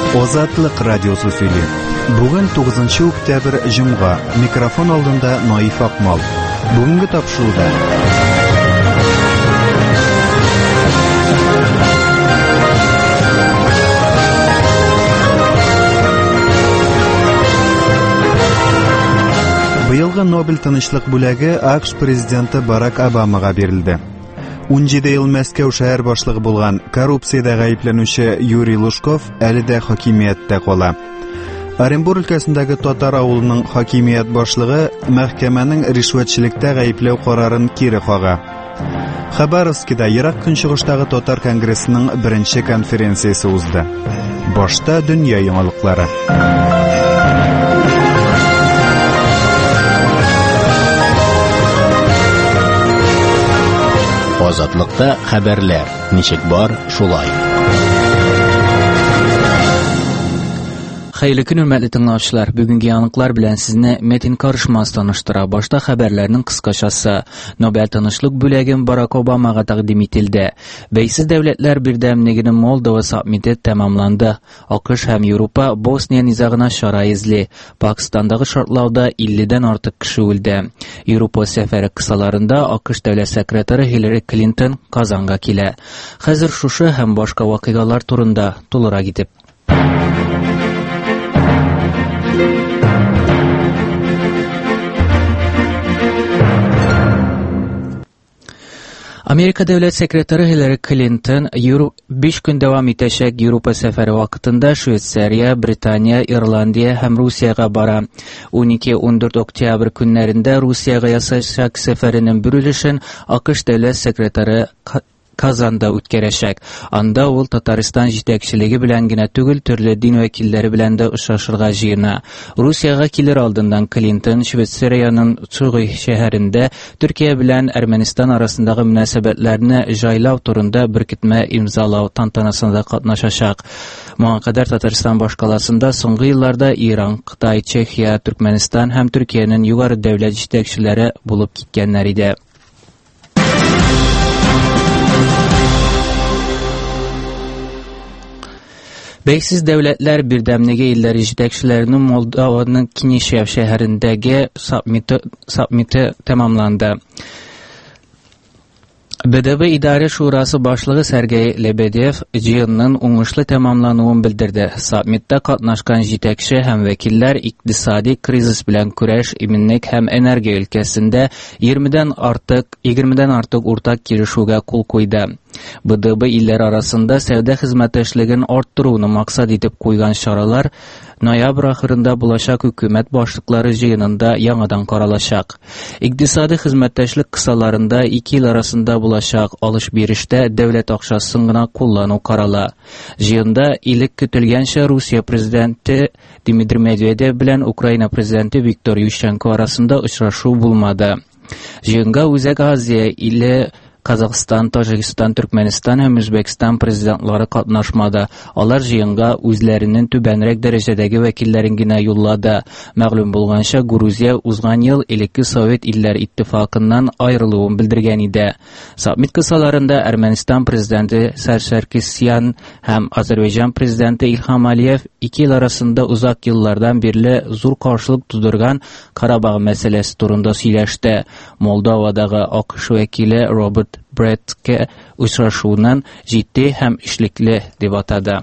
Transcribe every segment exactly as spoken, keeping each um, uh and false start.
Озатлык радиосы сөйли. Бүген тугызынчы октябрь җомга. Микрофон алдында Наиф Акмал. Бүгенге тапшыруда Быелгы Нобель тынычлык бүләге АКШ президенты Барак Обамага бирелде. ун җиде ел Мәскәү шәһәр башлыгы булган коррупциядә гаепләнүче Юрий Лужков әле дә хакимияттә кала. Оренбур өлкәсендәге татар авылының хакимият башлыгы мәхкәмәнең ришвәтчелектә гаепләү карарын кире кага. Хабаровскида Ерак Көнчыгыштагы татар конгрессының беренче конференциясе узды. Башта дөнья яңалыклары. Азатлыкта хәбәрләр. Ничек бар, шулай. Хәерле көн, хөрмәтле тыңлаучылар. Бүгенге яңалыклар белән сезне Метин Карышмас таныштыра. Башта хәбәрләрнең кыскачасы. Нобель тынычлык бүләген Барак Обамага тәкъдим ителде. Бәйсез дәүләтләр бердәмлегенең Молдова саммиты тәмамланды. АКШ һәм Европа Босния низагына чара изли. Пакистандагы шартлауда илледән артык кеше үлде. Европа сәфәре кысаларында АКШ дәүләт секретаре Хиллари Клинтон Казанга килә. Хәзер шушы һәм башка вакыйгалар турында тулырак итеп Америка дәүләт секретаре Хиллари Клинтон биш көн дәвам итәчәк Европа сәфәре вакытында Швейцария, Британия, Ирландия һәм Русиягә бара. унике-ун дүрт октябрь көннәрендә Русиягә ясачак сәфәренең бер өлешен АКШ дәүләт секретаре Казанда үткәрәчәк. Анда ул Татарстан җитәкчелеге белән генә түгел, төрле дин вәкилләре белән дә очрашырга җыена. Русиягә килер алдыннан Клинтон Швейцарияның Цюрих шәһәрендә Төркия белән Әрмәнстан арасындагы мөнәсәбәтләрне җайлау турында беркетмә имзалау тантанасында катнашачак. Моңа кадәр Татарстан башкаласында соңгы елларда Иран, Кытай, Чехия, Түркменстан һәм Төркиянең югары дәүләт җитәкчеләре булып киткәннәр иде. Бәйсез дәүләтләр бердәмлеге илләре җитәкчеләренең Молдованың Кинешев шәһәрендәге саммиты саммиты тәмамланды. БДБ идарә шурасы башлыгы Сергей Лебедев җыенның уңышлы тәмамлануын белдерде. Саммитта катнашкан җитәкче һәм вәкилләр икътисади кризис белән көрәш, иминлек һәм энергия өлкәсендә егермедән артык егермедән артык уртак килешүгә кул куйды. БДБ илләре арасында сәүдә хезмәттәшлеген арттыруны максат итеп куйган чаралар ноябрь ахырында булачак хөкүмәт башлыклары җыенында яңадан каралачак. Икътисади хезмәттәшлек кысаларында ике ел арасында булачак алыш-бирештә дәүләт акчасын гына куллану карала. Җыенда илек көтелгәнчә Русия президенты Дмитрий Медведев белән Украина президенты Виктор Ющенко арасында очрашу булмады. Җыенга Үзәк Азия иле Казакстан, Таҗикстан, Түркменстан һәм Үзбәкстан президентлары катнашмады. Алар җыенга үзләренең түбәнрәк дәрәҗәдәге вәкилләрен генә юллады. Мәгълүм булганча, Грузия узган ел элекке Совет илләр иттифакыннан аерылуын белдергән иде. Саммит кысаларында Әрмәнстан президенты Саркисян һәм Азәрбайҗан президенты Илһам Алиев ике ел арасында узак еллардан бирле зур каршылык тудырган Карабаг мәсьәләсе турында сөйләште. Молдовадагы АКШ вәкиле Роберт Брэдке очрашуын җитди һәм эшлекле дип атады.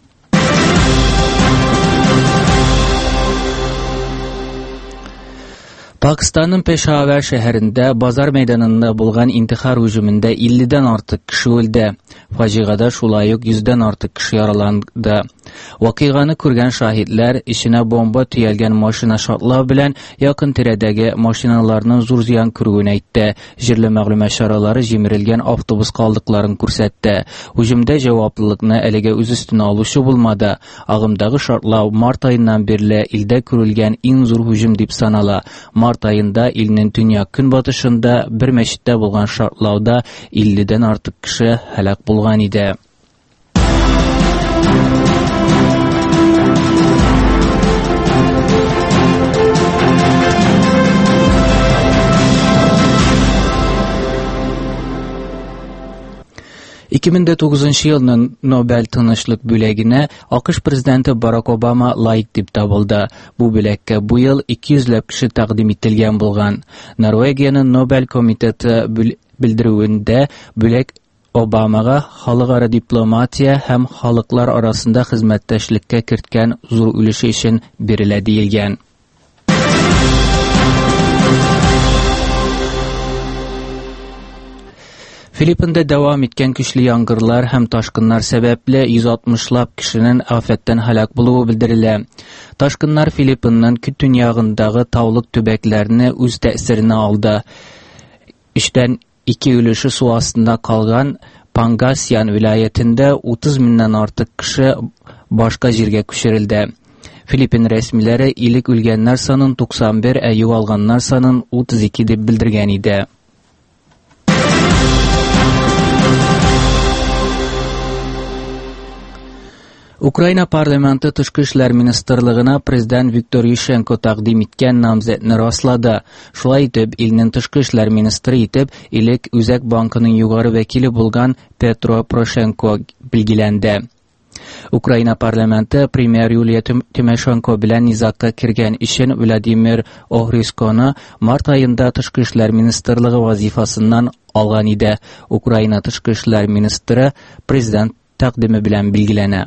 Пакистанның Пешавар шәһәрендә базар мәйданында булган интихар һөҗүмендә илледән артык кеше үлде. Фаҗигада шулай ук йөздән артык кеше яраланды. Вакыйганы күргән шаһидләр ишенә бомба төялгән машина шартлау белән якын тирәдәге машиналарның зур зыян күрүен әйтте. Җирле мәгълүмат чаралары җимерелгән автобус калдыкларын күрсәтте. Һөҗүмдә җаваплылыкны әлегә үз өстенә алучы булмады. Агымдагы шартлау март аеннан бирле илдә күрелгән иң зур һөҗүм дип санала. Март аенда илнең төньяк көнбатышында бер мәчеттә булган шартлауда илледән артык кеше һәлак булган иде. ике мең тугызынчы елның Нобель тынычлык бүләгенә АКШ президенты Барак Обама лайык дип табылды. Бу бүләккә бу ел ике йөзләп кеше тәкъдим ителгән булган. Норвегиянең Нобель комитеты белдерүендә бүләк Обамага халыкара дипломатия һәм халыклар арасында хезмәттәшлеккә керткән зур өлеше өчен бирелә диелгән. Филиппинда дәвам иткән көчле яңгырлар һәм ташкыннар сәбәпле йөз алтмышлап кешенең афәттән һәлак булуы белдерелә. Ташкыннар Филиппинның төньягындагы таулык төбәкләрне үз тәэсиренә алды. Өчтән ике өлеше су астында калган Пангасьян вилаятендә утыз меңнән артык кеше башка җиргә күчерелде. Филиппин рәсмиләре илек үлгәннәр санын туксан бер, ә югалганнар санын утыз ике дип белдергән иде. Украина парламенты тышкы эшләр министрлыгына президент Виктор Ющенко тәкъдим иткән намзәтне раслады. Шулай итеп, илнең тышкы эшләр министры итеп илек Үзәк банкының югары вәкиле булган Петро Порошенко билгеләнде. Украина парламенты премьер Юлия Тимошенко белән низакка кергән өчен Владимир Огрисконы март аенда тышкы эшләр министрлыгы вазифасыннан алган иде. Украина тышкы эшләр министры президент тәкъдиме белән билгеләнә.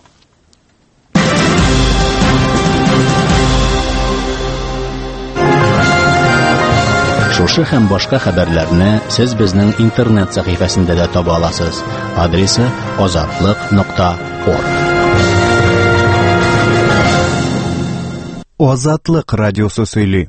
Шушы һәм башка хәбәрләрне сез безнең интернет сәхифәсендә дә таба аласыз. Адресы азатлык нокта орг. Азатлык радиосы сөйли.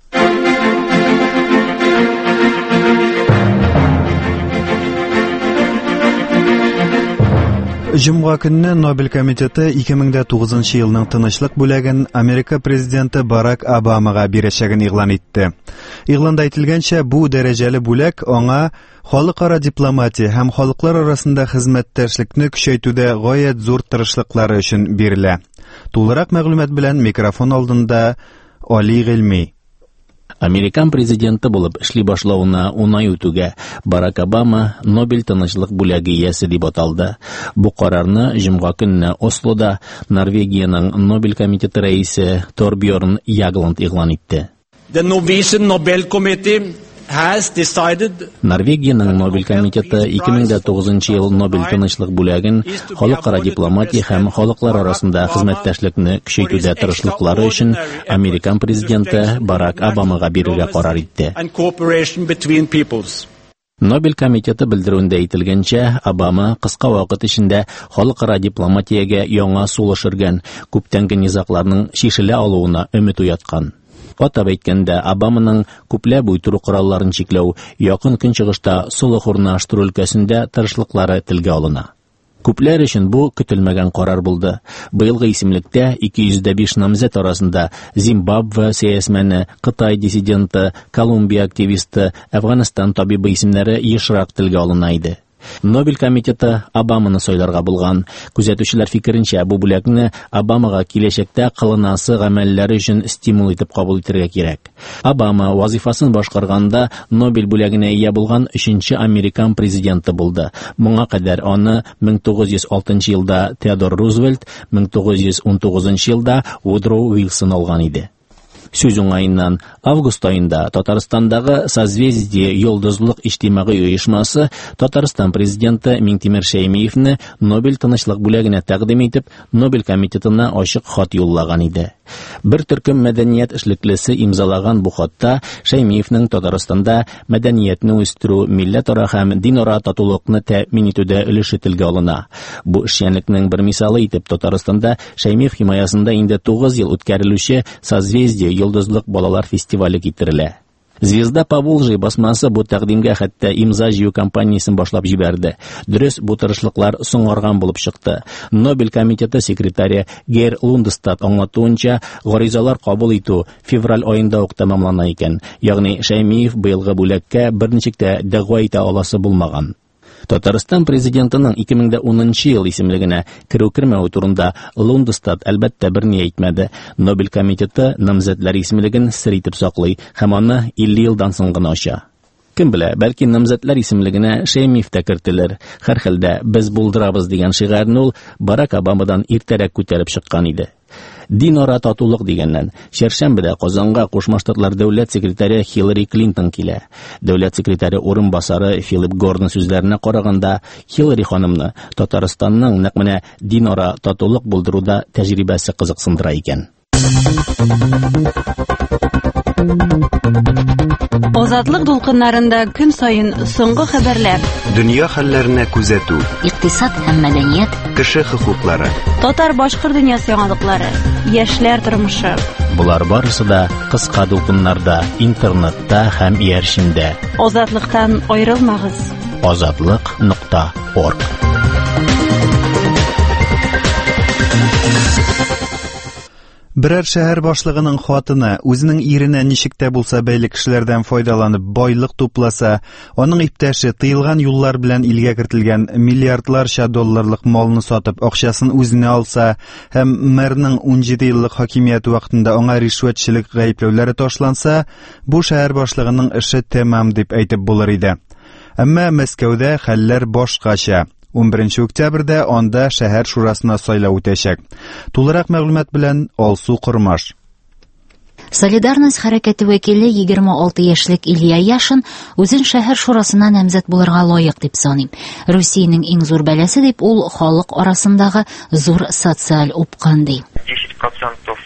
Җомга көнне Нобель комитеты ике мең тугызынчы елның тынычлык бүләген Америка президенты Барак Обамага бирәчәген игълан итте. Игъланда әйтелгәнчә, бу дәрәҗәле бүләк аңа халыкара дипломатия һәм халыклар арасында хезмәттәшлекне көчәйтүдә гаять зур тырышлыклары өчен бирелә. Тулырак мәгълүмат белән микрофон алдында Али Гыйльми. Американ президенты булып эшли башлауына унай үтүгә Барак Обама Нобель тынычлык бүләге иясе дип аталды. Бу карарны җомга көнне Ослода Норвегиянең Нобель комитеты рәисе Торбьорн Ягланд игълан итте. The Norwegian Nobel Committee has decided Норвегиянең Нобель комитеты ике мең тугызынчы ел Нобель тынычлык бүләген халыкара дипломатия һәм халыклар арасында хезмәттәшлекне көчәйтүдә тырышлыклары өчен Американ президенты Барак Обамага бирергә карар итте. Нобель комитеты белдерүендә әйтелгәнчә, Обама кыска вакыт эчендә халыкара дипломатиягә яңа сулыш өргән, күптәнге низакларның шишелә алуына өмет уяткан. Атап әйткәндә, Обаманың күпләп уйдыру коралларын чикләү, якын көнчыгышта солых урнаштыру өлкәсендә тырышлыклары телгә алына. Күпләр өчен бу көтелмәгән карар булды. Быелгы исемлектә ике йөз биш намзәт арасында Зимбабве сәясәтмәне, Кытай диссиденты, Колумбия активисты, Әфганстан табибы исемнәре ешрак телгә алына иде. Нобель комитеты Обаманы сайларга булган. Күзәтүчеләр фикеренчә, бу бүләкне Обамага киләчәктә кылынасы гамәлләре өчен стимул итеп кабул итәргә кирәк. Обама вазифасын башкарганда Нобель бүләгенә ия булган өченче американ президенты булды. Моңа кадәр аны мең тугыз йөз алтынчы елда Теодор Рузвельт, мең тугыз йөз ун тугызынчы елда Вудро Уилсон алган иде. Сүз уңайыннан август айында Татарстандагы Созвездие йолдызлык иҗтимагый оешмасы Татарстан президенты Минтимер Шәймиевне Нобель тынычлык бүләгенә тәкъдим итеп, Нобель комитетына ачык хат юллаган иде. Бер төркем мәдәният эшлеклесе имзалаган бу хатта Шәймиевнең Татарстанда мәдәниятне үстерү, милләтара һәм динара татулыкны тәэмин итүдә өлеше телгә алына. Бу эшчәнлекнең бер мисалы итеп Татарстанда Шәймиев химаясында инде тугыз ел үткәрелүче Созвездие йолдызлык балалар фестивале китерелә. Звезда Поволжья басмасы бу тәкъдимгә хәтта имза җыю кампаниясын башлап җибәрде. Дөрес, бу тырышлыклар соңарган булып чыкты. Нобель комитеты секретаре Гейр Лундстад аңлатуынча, гаризалар кабул итү февраль аенда ук тәмамлана икән. Ягъни Шәймиев быелгы бүләккә берничек тә дәгъва итә аласы булмаган. Татарстан президентының ике мең унынчы ел исемлегенә керү-кермәү турында Лундстад әлбәттә берни әйтмәде. Нобель комитеты намзәтләр исемлеген сер итеп саклый һәм аны илле елдан соң гына ача. Кем белә, бәлки намзәтләр исемлегенә Шәймиев тә кертелер. Һәр хәлдә без булдырабыз дигән шигарны ул Барак Обамадан иртәрәк күтәреп чыккан иде. Дин-ара татулык дигәннән, Чәршәмбедә Казанга Кушма Штатлар дәүләт секретаре Хиллари Клинтон килә. Дәүләт секретаре орынбасары Филип Гордон сүзләренә караганда, Хиллари ханымны Татарстанның нәкъ менә дин-ара татулык булдыруда тәҗрибәсе кызыксындыра икән. Азатлык дулкыннарында көн сайын соңгы хәбәрләр. Дөнья хәлләренә күзәтү. Икътисад һәм мәдәният. Кеше хокуклары. Татар-башкорт дөньясы яңалыклары. Яшьләр тормышы. Булар барысы да кыска дулкыннарда, интернетта һәм иярчендә. Азатлыктан аерылмагыз. азатлык нокта орг. Берәр шәһәр башлыгының хатыны үзенең иренә ничек тә булса бәйле кешеләрдән файдаланып байлык тупласа, аның иптәше тыелган юллар белән илгә кертелгән миллиардларча долларлык малны сатып, акчасын үзенә алса һәм мэрның унҗиде еллык хакимияте вакытында аңа ришвәтчелек гаепләүләре ташланса, бу шәһәр башлыгының эше тәмам дип әйтеп булыр иде. Әмма Мәскәүдә хәлләр башкача. унберенче октябрьдә анда шәһәр шурасына сайлау үтәчәк. Тулырак мәгълүмат белән Алсу Кормаш. Солидарность хәрәкәте вәкиле егерме алты яшьлек Илья Яшин үзен шәһәр шурасына намзәт булырга лаек дип саный. Русиянең иң зур бәласе дип ул халык арасындагы зур социаль упкан ди. десять процентов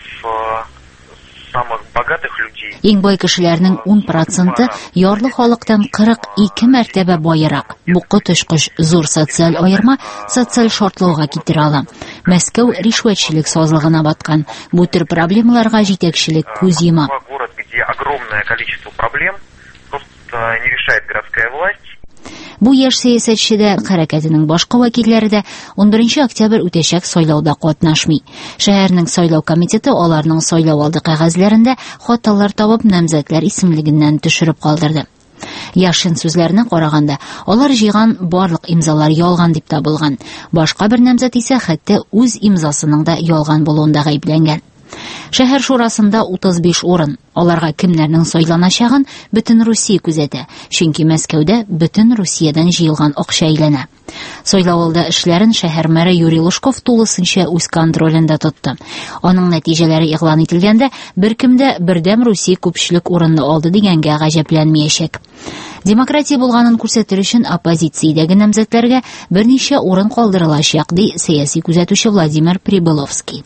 самых богатых людей. Иң бай кешеләрнең ун проценты ярлы халыктан кырык ике мәртәбә байрак. Бу котышкыч зур социаль аерма социаль шартлауга китерә ала. Мәскәү ришвәтчелек сазлыгына баткан. Бу төр проблемаларга җитәкчелек күз йома. Город, где огромное количество проблем, просто не решает городская власть. Бу яшь сәясәтче дә, хәрәкәтенең башка вәкилләре дә унберенче октябрь үтәчәк сайлауда катнашмый. Шәһәрнең сайлау комитеты аларның сайлау алды кәгазьләрендә хаталар табып намзәтләр исемлегеннән төшереп калдырды. Яшин сүзләренә караганда, алар җыйган барлык имзалар ялган дип табылган. Башка бер намзәт исә хәтта үз имзасының да ялган булуында гаепләнгән. Шәһәр шурасында утыз биш урын. Аларга кемнәрнең сайланачагын бөтен Русия күзәтә, чөнки Мәскәүдә бөтен Русиядән җыелган акча әйләнә. Сайлауында эшләрен шәһәр мэры Юрий Лужков тулысынча үз контролендә тотты. Аның нәтиҗәләре игълан ителгәндә, беркемдә бердәм Русия күпчелек урынны алды дигәнгә гаҗәпләнмәячәк. Демократия булганын күрсәтер өчен оппозициядәге намзәтләргә берничә урын калдырылачак, ди сәяси күзәтүче Владимир Прибыловский.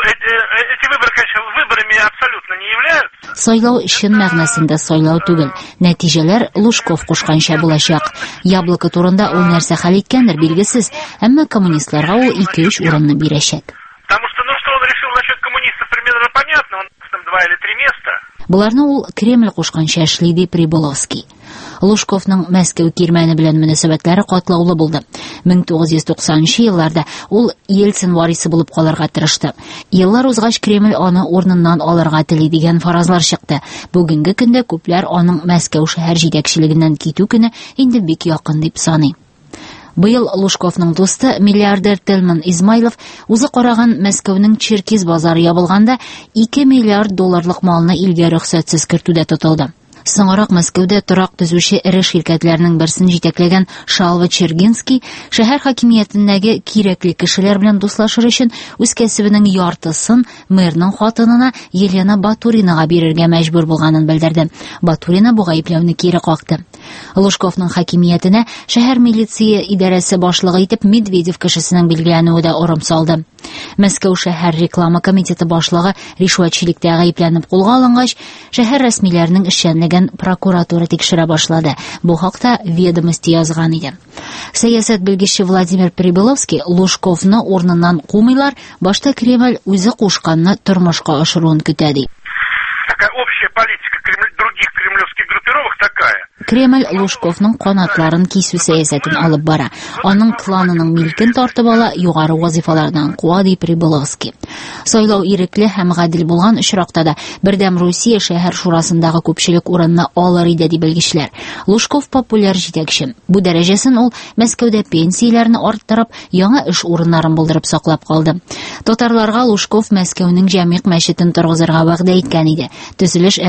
Абсолютно не являются. Сайлау чын мәгънәсендә сайлау түгел. Нәтиҗәләр Лужков кушканча булачак. Яблоко турында ул нәрсә хәл иткәндер билгесез, әмма коммунистларга ул ике-өч урынны бирәчәк. Потому что, ну что он решил насчет коммунистов, примерно понятно, он там два или три места. Буларны ул Кремль кушканча эшли, ди Прибыловский. Лужковның Мәскәү кирмәне белән мөнәсәбәтләре катлаулы булды. мең тугыз йөз туксанынчы елларда ул Ельцин варисы булып калырга тырышты. Еллар узгач Кремль аны орныннан алырга тели дигән фаразлар чыкты. Бүгенге көндә күпләр аның Мәскәү шәһәр җитәкчелегеннән китү көне инде бик якын дип саный. Быел Лужковның дусты миллиардер Телман Измайлов үзе караган Мәскәүнең Черкиз базары ябылганда ике миллиард долларлык малны илгә рөхсәтсез кертүдә тотылды. Соңрак Мәскәүдә торак төзүче эре ширкәтләрнең берсен җитәкләгән Шалва Чергинский шәһәр хакимиятендәге кирәкле кешеләр белән дуслашыр өчен үз кәсебенең яртысын мэрның хатынына Елена Батуринага бирергә мәҗбүр булганын белдерде. Батурина бу гаепләүне кире какты. Лужковның хакимиятенә шәһәр милиция идарәсе башлыгы итеп Медведев кешесенең билгеләнүе дә орым салды. Мәскәү шәһәр реклама комитеты башлыгы ришвәтчелектә гаепләнеп кулга алынгач, шәһәр рәсмиләренең эшчәнлеген прокуратура тикшерә башлады. Бу хакта Ведомости язган иде. Сәясәт белгече Владимир Прибыловский Лужковны урыныннан кумыйлар, башта Кремль үзе кушканны тормышка ашыруын көтә ди. Такая общая политика других кремлевских группировок такая. Кремль Лужковның канатларын кисү сәясәтен алып бара. Аның кланының милкен тартып ала, югары вазифалардан куа, ди Прибыловский. Сайлау ирекле һәм гадел булган очракта да бердәм Русия шәһәр шурасындагы күпчелек урынны алыр иде, ди белгечләр. Лужков популяр җитәкче. Бу дәрәҗәсен ул Мәскәүдә пенсияләрне арттырып, яңа эш урыннарын булдырып саклап калды. Татарларга Лужков Мәскәүнең Җәмигъ мәчетен торгызырга вәгъдә иткән иде. Төзелеш әлегә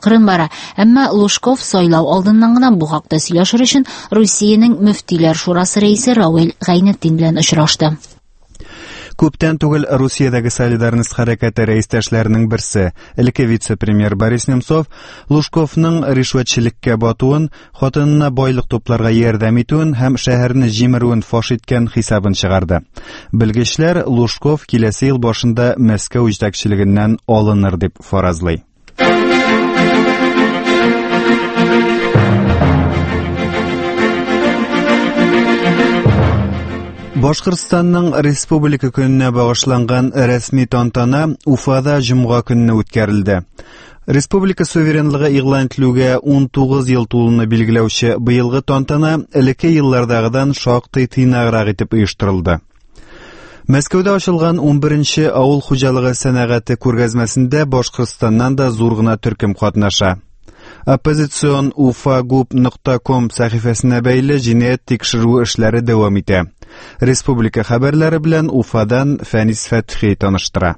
акрын бара, әмма Лужков сайлау алдыннан гына бу хакта сөйләшер өчен Русиянең мөфтиләр шурасы рәисе Рауил Гайнетдин белән очрашты. Күптән түгел Русиядәге солидарность хәрәкәте рәистәшләренең берсе, элекке вице-премьер Борис Немцов, Лужковның ришвәтчелеккә батуын, хатынына байлык тупларга ярдәм итүен һәм шәһәрне җимерүен фаш иткән хисабын чыгарды. Белгечләр Лужков киләсе ел башында Мәскәү җитәкчелегеннән алыныр дип фаразлый. Башкортстанның республика көненә багышланган рәсми тантана Уфада җомга көнне үткәрелде. Республика суверенлыгы игълан ителүгә ун тугыз ел тулуны билгеләүче быелгы тантана элекке еллардагыдан шактый тыйнаграк итеп оештырылды. Мәскәүдә ачылган ун беренче авыл хуҗалыгы сәнәгате күргәзмәсендә Башкортстаннан да зур гына төркем катнаша. Оппозицион уфагуп нокта ком сәхифәсенә бәйле җинаять тикшерү эшләре дәвам итә. Республика хәбәрләре белән Уфадан Фәнис Фәтхи таныштыра.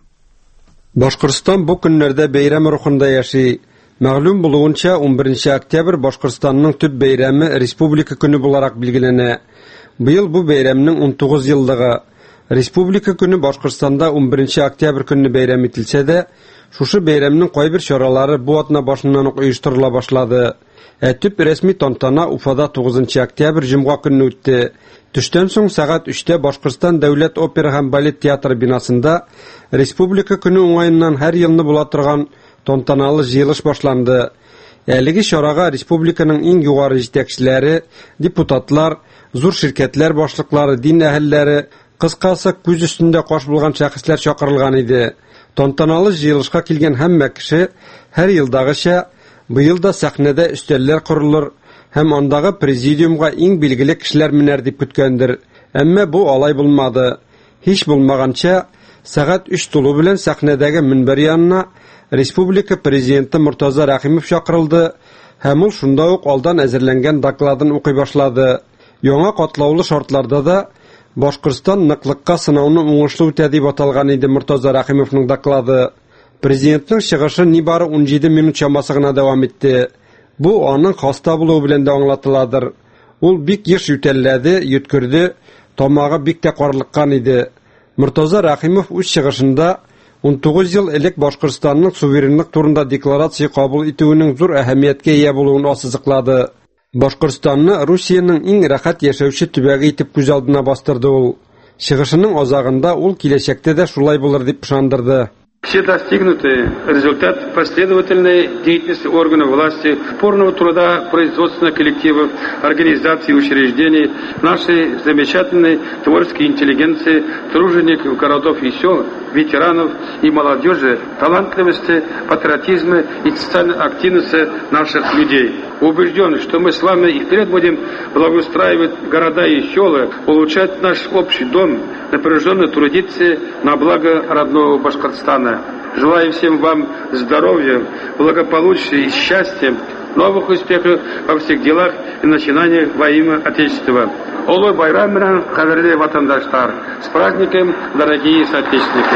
Башкортстан бу көннәрдә бәйрәм рухында яши. Мәгълүм булуынча, ун беренче октябрь Башкортстанның төп бәйрәме Республика көне буларак билгеләнә. Быел бу бәйрәмнең ун тугыз еллыгы. Республика көне Башкортстанда ун беренче октябрь көнне бәйрәм ителсә дә, шушы бәйрәмнең кайбер чаралары бу атна башыннан ук оештырыла башлады. Ә төп рәсми тантана Уфада тугызынчы октябрь җомга көнне үтте. Төштән соң сәгать өчтә Башкортстан дәүләт опера һәм балет театры бинасында Республика көне уңаеннан һәр елны була торган тантаналы җыелыш башланды. Әлеге чарага республиканың иң югары җитәкчеләре, депутатлар, зур ширкәтләр башлыклары, дин әһелләре, кыскасы күз өстендә каш булган шәхесләр чакырылган иде. Тантаналы җыелышка килгән һәммә кеше һәр елдагыча быел да сәхнәдә өстәлләр корылыр һәм андагы президиумга иң билгеле кешеләр менәр дип көткәндер. Әмма бу алай булмады. Һич булмаганча, сәгать өч тулу белән сәхнәдәге минбәр янына республика президенты Муртаза Рәхимов чакырылды һәм ул шунда ук алдан әзерләнгән докладын укый башлады. Яңа катлаулы шартларда да Башкортстан ныклыкка сынауны уңышлы үтә дип аталган иде Муртаза Рәхимовның доклады. Президентның чыгышы нибары ун җиде минут чамасы гына дәвам итте. Бу аның хаста булуы белән дә аңлатыладыр. Ул бик еш үтәлләде, йөткерде, тамагы бик тә карлыккан иде. Муртаза Рәхимов үз чыгышында ун тугыз ел элек Башкортстанның суверенлык турында декларация кабул итүенең зур әһәмияткә ия булуын ассызыклады. Башкортстанны Русиянең иң рәхәт яшәүче төбәге итеп күз алдына бастырды ул. Чыгышының азагында ул киләчәктә дә шулай булыр дип ышандырды. Все достигнутые результаты последовательной деятельности органов власти, упорного труда производственных коллективов, организаций и учреждений, нашей замечательной творческой интеллигенции, тружеников городов и сел, ветеранов и молодежи, талантливости, патриотизма и социальной активности наших людей. Убежден, что мы с вами и впредь будем благоустраивать города и села, улучшать наш общий дом, напряженно трудиться на благо родного Башкортостана. Желаю всем вам здоровья, благополучия и счастья, новых успехов во всех делах и начинаниях во имя Отечества. Олой байрам менән, кадерле ватандашлар, с праздником, дорогие соотечественники!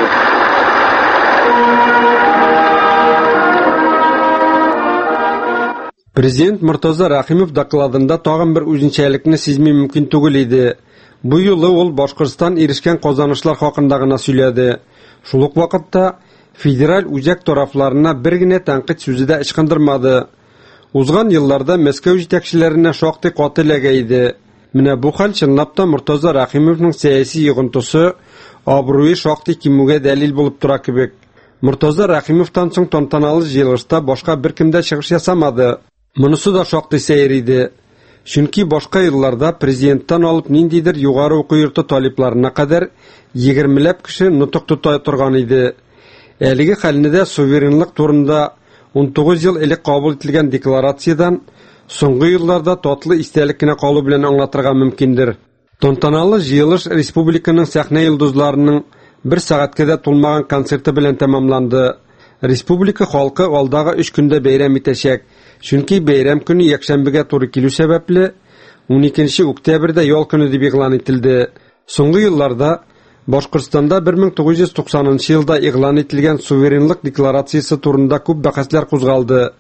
Президент Муртаза Рәхимов докладында тагын бер үзенчәлекне сизми мөмкин түгел иде. Бу юлы ул Башкортстан ирешкән казанышлар хакында гына сөйләде. Шул ук вакытта федераль үзәк тарафларына бер генә тәнкыйть сүзе дә ычкындырмады. Узган елларда Мәскәү җитәкчеләренә шактый каты эләгә иде. Менә бу хәл чынлап та Муртаза Рәхимовның сәяси йогынтысы, абруе шактый кимүгә дәлил булып тора кебек. Муртаза Рәхимовтан соң тантаналы җыелышта башка беркем дә чыгыш ясамады. Монысы да шактый сәер иде. Чөнки башка елларда президенттан алып ниндидер югары уку йорты талипларына кадәр егермеләп кеше нутык тота торган иде. Әлеге хәлне дә суверенлык турында ун тугыз ел элек кабул ителгән декларациядан соңгы елларда татлы истәлек кенә калу белән аңлатырга мөмкиндер. Тантаналы җыелыш республиканың сәхнә йолдызларының бер сәгатькә дә тулмаган концерты белән тәмамланды. Республика халкы алдагы өч көндә бәйрәм итәчәк. Чөнки бәйрәм көне якшәмбегә туры килү сәбәпле ун икенче октябрьдә ял көне дип игълан ителде. Соңгы елларда Башкортстанда бер мең тугыз йөз туксанынчы елда игълан ителгән суверенлык декларациясе турында күп бәхәсләр кузгалды.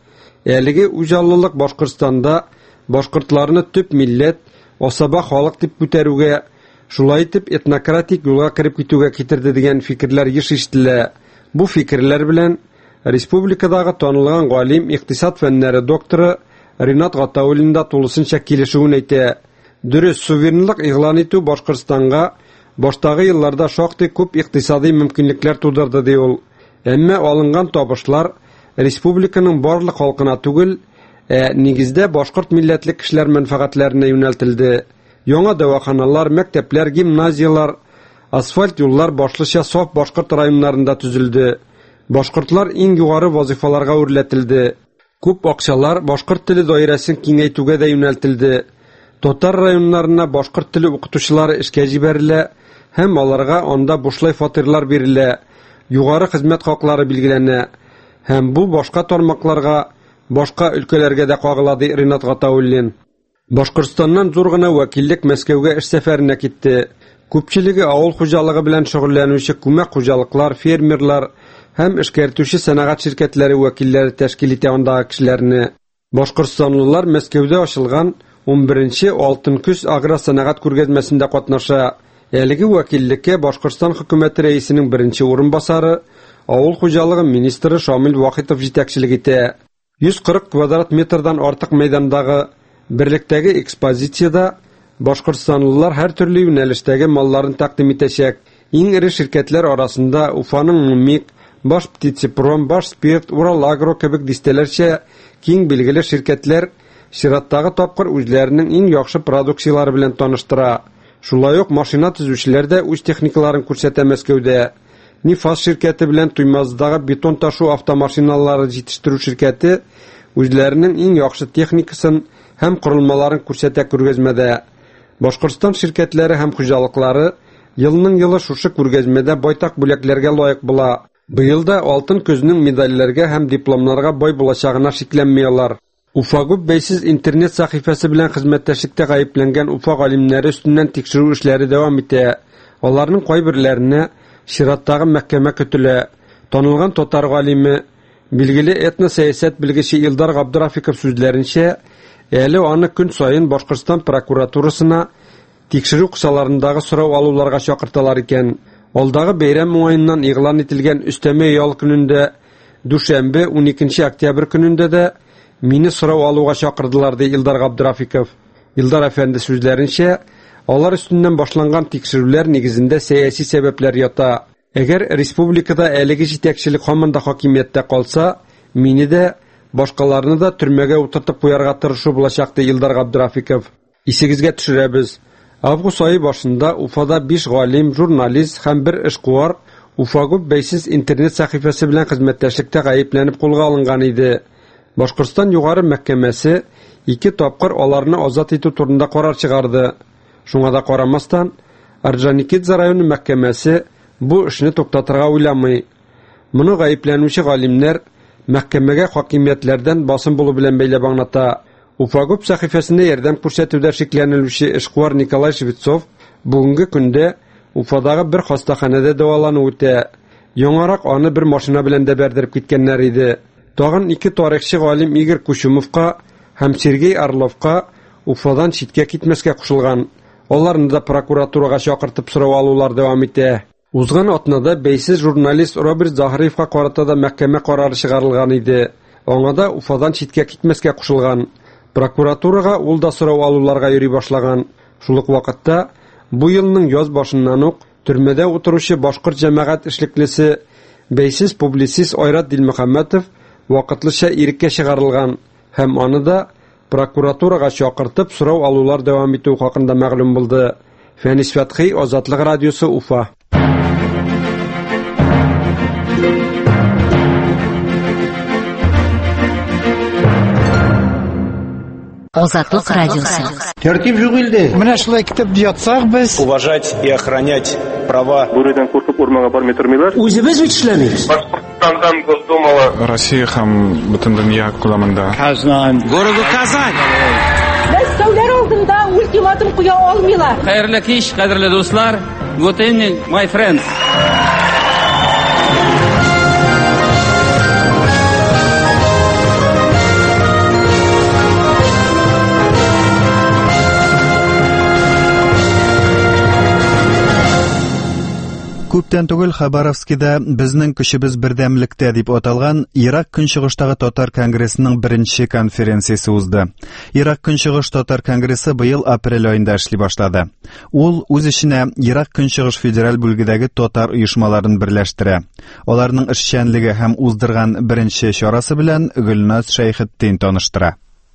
Әлеге уҗаллылык Башкортстанда башкортларны төп милләт, асаба халык дип күтәрүгә, шулай итеп этнократик юлга кирип китүгә китерде дигән фикерләр еш ишетелә. Бу фикерләр белән республикадагы танылган галим, икътисад фәннәре докторы Ринат Гатауллин да тулысынча килешүен әйтә. Дөрес, суверенлык игълан итү Башкортстанга баштагы елларда шактый күп икътисади мөмкинлекләр тудырды ди ул. Әмма алынган табышлар республиканың барлык халкына түгел, ә нигездә башкорт милләтле кешеләр мәнфәгатьләренә юнәлтелде. Яңа дәваханалар, мәктәпләр, гимназиялар, асфальт юллар башлыча саф башкорт районнарында төзелде. Башкортлар иң югары вазифаларга үрләтелде. Күп акчалар башкорт теле даирәсен киңәйтүгә дә юнәлтелде. Татар районнарына башкорт теле укытучылары эшкә җибәрелә һәм аларга анда бушлай фатирлар бирелә. Югары хезмәт хаклары билгеләнә. Һәм бу башка тармакларга, башка өлкәләргә дә кагыла ди Ринат Гатауллин. Башкортстаннан зур гына вәкиллек Мәскәүгә эш сәфәренә китте. Күпчелеге авыл хуҗалыгы белән шөгыльләнүче күмәк хуҗалыклар, фермерлар һәм эшкәртүче сәнәгать ширкәтләре вәкилләре тәшкил итә андагы кешеләрне. Башкортстанлылар Мәскәүдә ачылган он беренче Алтын көз агросәнәгать күргәзмәсендә катнаша. Әлеге вәкиллеккә Башкортстан хөкүмәте рәисенең беренче урынбасары, авыл хуҗалыгы министры Шамил Вахитов җитәкчелек итә. йөз кырык квадрат метрдан артык мәйдандагы берлектәге экспозициядә Башкортстанлылар һәр төрле юнәлештәге малларын тәкъдим итәчәк. Иң ире ширкәтләр арасында Уфаның Мумик, Баш Птицепром, Баш Спирт, Урал Агро кебек дистәләрчә киң билгеле ширкәтләр чираттагы тапкыр үзләренең иң яхшы продукциялары белән таныштыра. Шулай ук машина төзүчеләр дә үз техникаларын күрсәтә Мәскәүдә. Нифас ширкәте белән Туймаздагы бетон ташу автомашиналары җитештерү ширкәте үзләренең иң яхшы техникасын һәм корылмаларын күрсәтә күргәзмәдә. Башкортстан ширкәтләре һәм хуҗалыклары елның елы шушы күргәзмәдә байтак бүләкләргә лаек була. Быел да Алтын көзнең медальләргә һәм дипломнарга бай булачагына шикләнмәялар. Уфагуб бәйсез интернет сәхифәсе белән хезмәттәшлеккә гаепләнгән Уфа галимнәре өстеннән тикшерү эшләре дәвам итә. Аларның кайберләренә чираттагы мәхкәмә көтелә. Танылган татар галиме, билгеле этносәясәт белгече Илдар Габдрафиков сүзләренчә, әле аны көн сайын Башкортстан прокуратурасына тикшерү кысаларындагы сорау алуларга чакырталар икән. Алдагы бәйрәм уңаеннан игълан ителгән өстәмә ял көнендә, дүшәмбе он икенче октябрь көнендә дә мине сорау алуга чакырдылар ди Илдар Габдрафиков. Илдар әфәнде сүзләренчә, алар өстеннән башланган тикшерүләр нигезендә сәяси сәбәпләр ята. Әгәр республикада әлеге җитәкчелек һаман да хакимияттә калса, мине дә, башкаларны да төрмәгә утыртып куярга тырышу булачак ди Илдар Габдрафиков. Исегезгә төшерәбез. Август айы башында Уфада биш галим, журналист һәм бер эшкуар Уфагуб бәйсез интернет сәхифәсе белән хезмәттәшлектә гаепләнеп кулга алынган иде. Башкортстан югары мәхкәмәсе ике тапкыр аларны азат итү турында карар чыгарды. Шуңа да карамастан, Орджоникидзе районы мәхкәмәсе бу эшне туктатырга уйламый. Моны гаепләнүче галимнәр мәхкәмәгә хакимиятләрдән басым булу белән бәйләп аңлата. Уфагуб сәхифәсенә ярдәм күрсәтүдә шикләнелүче эшкуар Николай Швецов бүгенге көндә Уфадагы бер хастаханәдә дәвалану үтә. Яңарак аны бер машина белән дә бәрдереп киткәннәр иде. Тагын ике тарихчы галим Игорь Кучумовка һәм Сергей Орловка Уфадан читкә китмәскә кушылган. Аларны да прокуратурага чакыртып сорау алулар дәвам итә. Узган атнада бәйсез журналист Роберт Захариевка карата да мәхкәмә карары чыгарылган иде. Аңа да Уфадан читкә китмәскә кушылган. Прокуратурага ул да сорау алуларга йөри башлаган. Шул ук вакытта бу елның яз башыннан ук төрмәдә утыручы башкорт җәмәгать эшлеклесе бәйсез публицист Айрат Дилмөхәммәтов вакытлыча иреккә чыгарылган һәм аны да прокуратурага чакыртып сорау алулар дәвам итү хакында мәгълүм булды. Фәнис Фәтхи, Азатлык радиосы, Уфа. Азатлык радиосы. Тәртип юк илдә. Менә шулай китеп ятсак без. Уважать и охранять права. Бүредән куркып урманга бармый тормыйлар. Үзебез бит эшләмибез. Башкортстандан Госдумала. Россия һәм бөтен дөнья күләмендә. Казан. Городу Казань. Мәскәүләр алдында ультиматум куя алмыйлар. Хәерле кич, кадерле дуслар. Good evening, my friends. Күптән түгел Хабаровскида безнең көчебез бердәмлектә дип аталган Ирак Көнчыгыштагы татар конгрессының беренче конференциясе узды. Ирак Көнчыгыш татар конгрессы быел апрель аенда эшли башлады. Ул үз эченә Ирак Көнчыгыш федераль бүлегедәге татар оешмаларын берләштерә. Аларның эшчәнлеге һәм уздырган беренче чарасы белән Гөлназ Шәйхетдин таныштыра.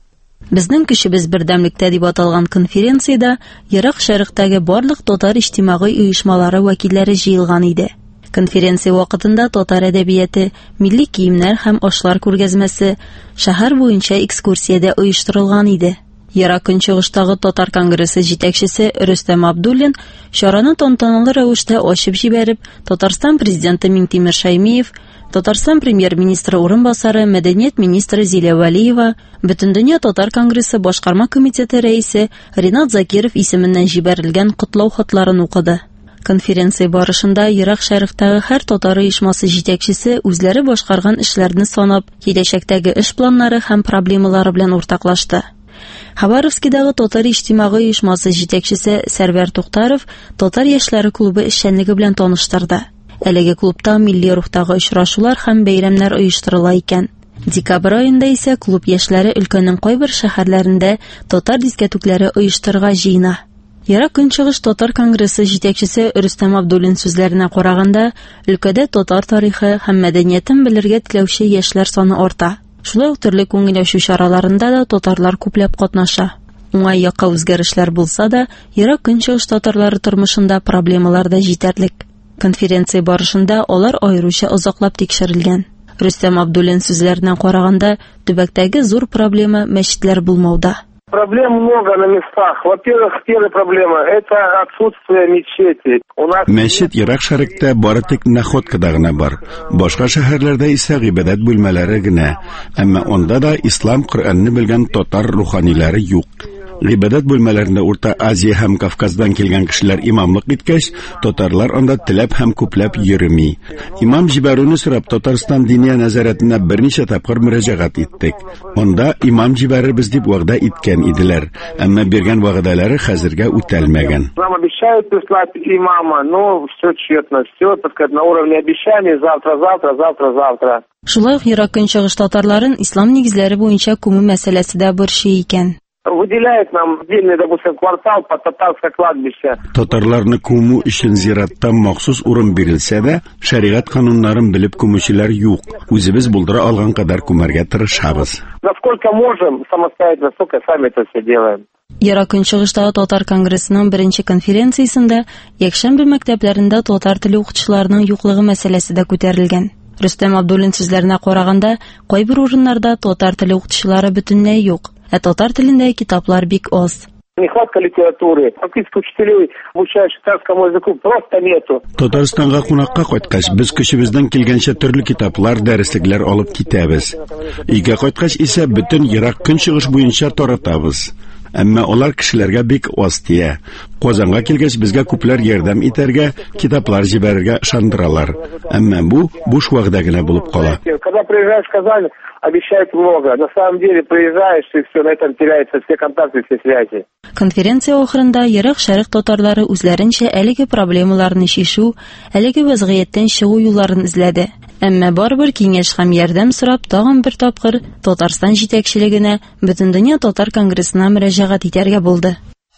Безнең көчебез бердәмлектә дип аталган конференциядә Ерак Шәрыктәге барлык татар иҗтимагый оешмалары вәкилләре җыелган иде. Конференция вакытында татар әдәбияты, милли киемнәр һәм ашлар күргәзмәсе, шәһәр буенча экскурсиядә оештырылган иде. Ерак Көнчыгыштагы татар конгрессы җитәкчесе Рөстәм Абдуллин чараны тантаналы рәвештә ачып җибәреп, Татарстан президенты Миңтимер Шәймиев, Татарстан премьер-министры урынбасары Мәдәният министры Зилә Вәлиева, Бөтендөнья татар конгрессы башкарма комитеты рәисе Ринат Закиров исеменнән җибәрелгән котлау хатларын укыды. Конференция барышында Ерак Шәрыктәге һәр татар оешмасы җитәкчесе үзләре башкарган эшләрне санап, киләчәктәге эш планнары һәм проблемалары белән уртаклашты. Хабаровскидагы татар иҗтимагый оешмасы җитәкчесе Сәрвәр Туктаров татар яшьләре клубы эшчәнлеге белән таныштырды. Әлеге клубта милли рухтагы очрашулар һәм бәйрәмнәр оештырыла икән. Декабрь аенда исә клуб яшьләре өлкәнең кайбер шәһәрләрендә татар дискәтүкләре оештырырга җыена. Ерак Көнчыгыш татар конгрессы җитәкчесе Рөстәм Абдуллин сүзләренә караганда, өлкәдә татар тарихы һәм мәдәниятен белергә теләүче яшьләр саны арта. Шулай ук төрле күңел ачу чараларында да татарлар күпләп катнаша. Уңай якка үзгәрешләр булса да, Ерак Көнчыгыш татарлары тормышында проблемалар да җитәрлек. Конференция барышында алар аеруча озаклап тикшерелгән. Рөстәм Абдуллин сүзләренә караганда, төбәктәге зур проблема мәчетләр булмауда. Проблем много на местах. Во-первых, первая проблема – это отсутствие мечети. Мәчет Ерак Шәрыктә бары тик находкада гына бар. Башка шәһәрләрдә исә гыйбадәт бүлмәләре генә. Әмма онда да ислам Коръәнне белгән татар руханилары юк. Гыйбадәт бүлмәләрендә Урта Азия һәм Кавказдан килгән кешеләр имамлык иткәч, татарлар анда теләп һәм күпләп йөрми. Имам җибәрүне сорап Татарстан диния нәзарәтенә берничә тапкыр мөрәҗәгать иттек. Онда имам җибәрербез дип вәгъдә иткән иделәр, әмма биргән вәгъдәләре хәзергә үтәлмәгән. Нам обещают прислать имама, но все тщетно, все, так сказать, на уровне обещаний, завтра, завтра, завтра, завтра. Шулай ук Ерак Көнчыгыш татарларын ислам нигезләре буенча күмү мәсьәләсе дә борчый икән. Выделяет нам отдельный, допустим, квартал под татарское кладбище. Татарларны күмү өчен зиратта махсус урын бирелсә дә, шәригать кануннарын белеп күмүчеләр юк. Үзебез булдыра алган кадәр күмәргә тырышабыз. Насколько можем, самостоятельно, столько сами это все делаем. Ерак Көнчыгыштагы татар конгрессының беренче конференциясендә якшәмбе мәктәпләрендә татар теле укытучыларының юклыгы мәсьәләсе дә күтәрелгән. Рөстәм Абдуллин сүзләренә караганда, кайбер урыннарда татар теле укытучылары бөтенләй юк. Ә татар телендә китаплар бик аз. Нехватка литературы, практически учителей, обучающих татарскому языку, просто нету. Татарстанга кунакка кайткач, без көчебездән килгәнчә төрле китаплар, дәреслекләр алып китәбез. Өйгә кайткач исә бөтен Ерак Көнчыгыш буенча таратабыз. Әмма алар кешеләргә бик аз тия. Казанга килгәч безгә күпләр ярдәм итәргә, китаплар җибәрергә ышандыралар. Әмма бу буш вәгъдә генә булып кала. Когда приезжаешь в Казань, обещают много. На самом деле приезжаешь, и все, на этом теряются все контакты, все связи. Конференция ахырында Ерак Шәрык татарлары үзләренчә әлеге проблемаларны чишү, әлеге вазгыятьтән чыгу юлларын эзләде. Әмма барбер киңәш һәм ярдәм сорап тагын бер тапкыр Татарстан җитәкчелегенә Бөтендөнья татар конгрессына мөрәҗәгать итәргә булды.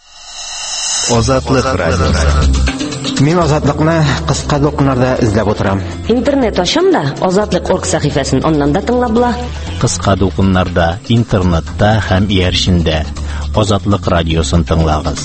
Азатлык радиосы. Мин азатлыкны кыска докумнарда эзләп утырам. Интернет ачам да азатлык орг сәхифәсен аннан да тыңлап була. Кыска докумнарда, интернетта һәм ияршиндә Азатлык радиосын тыңлагыз.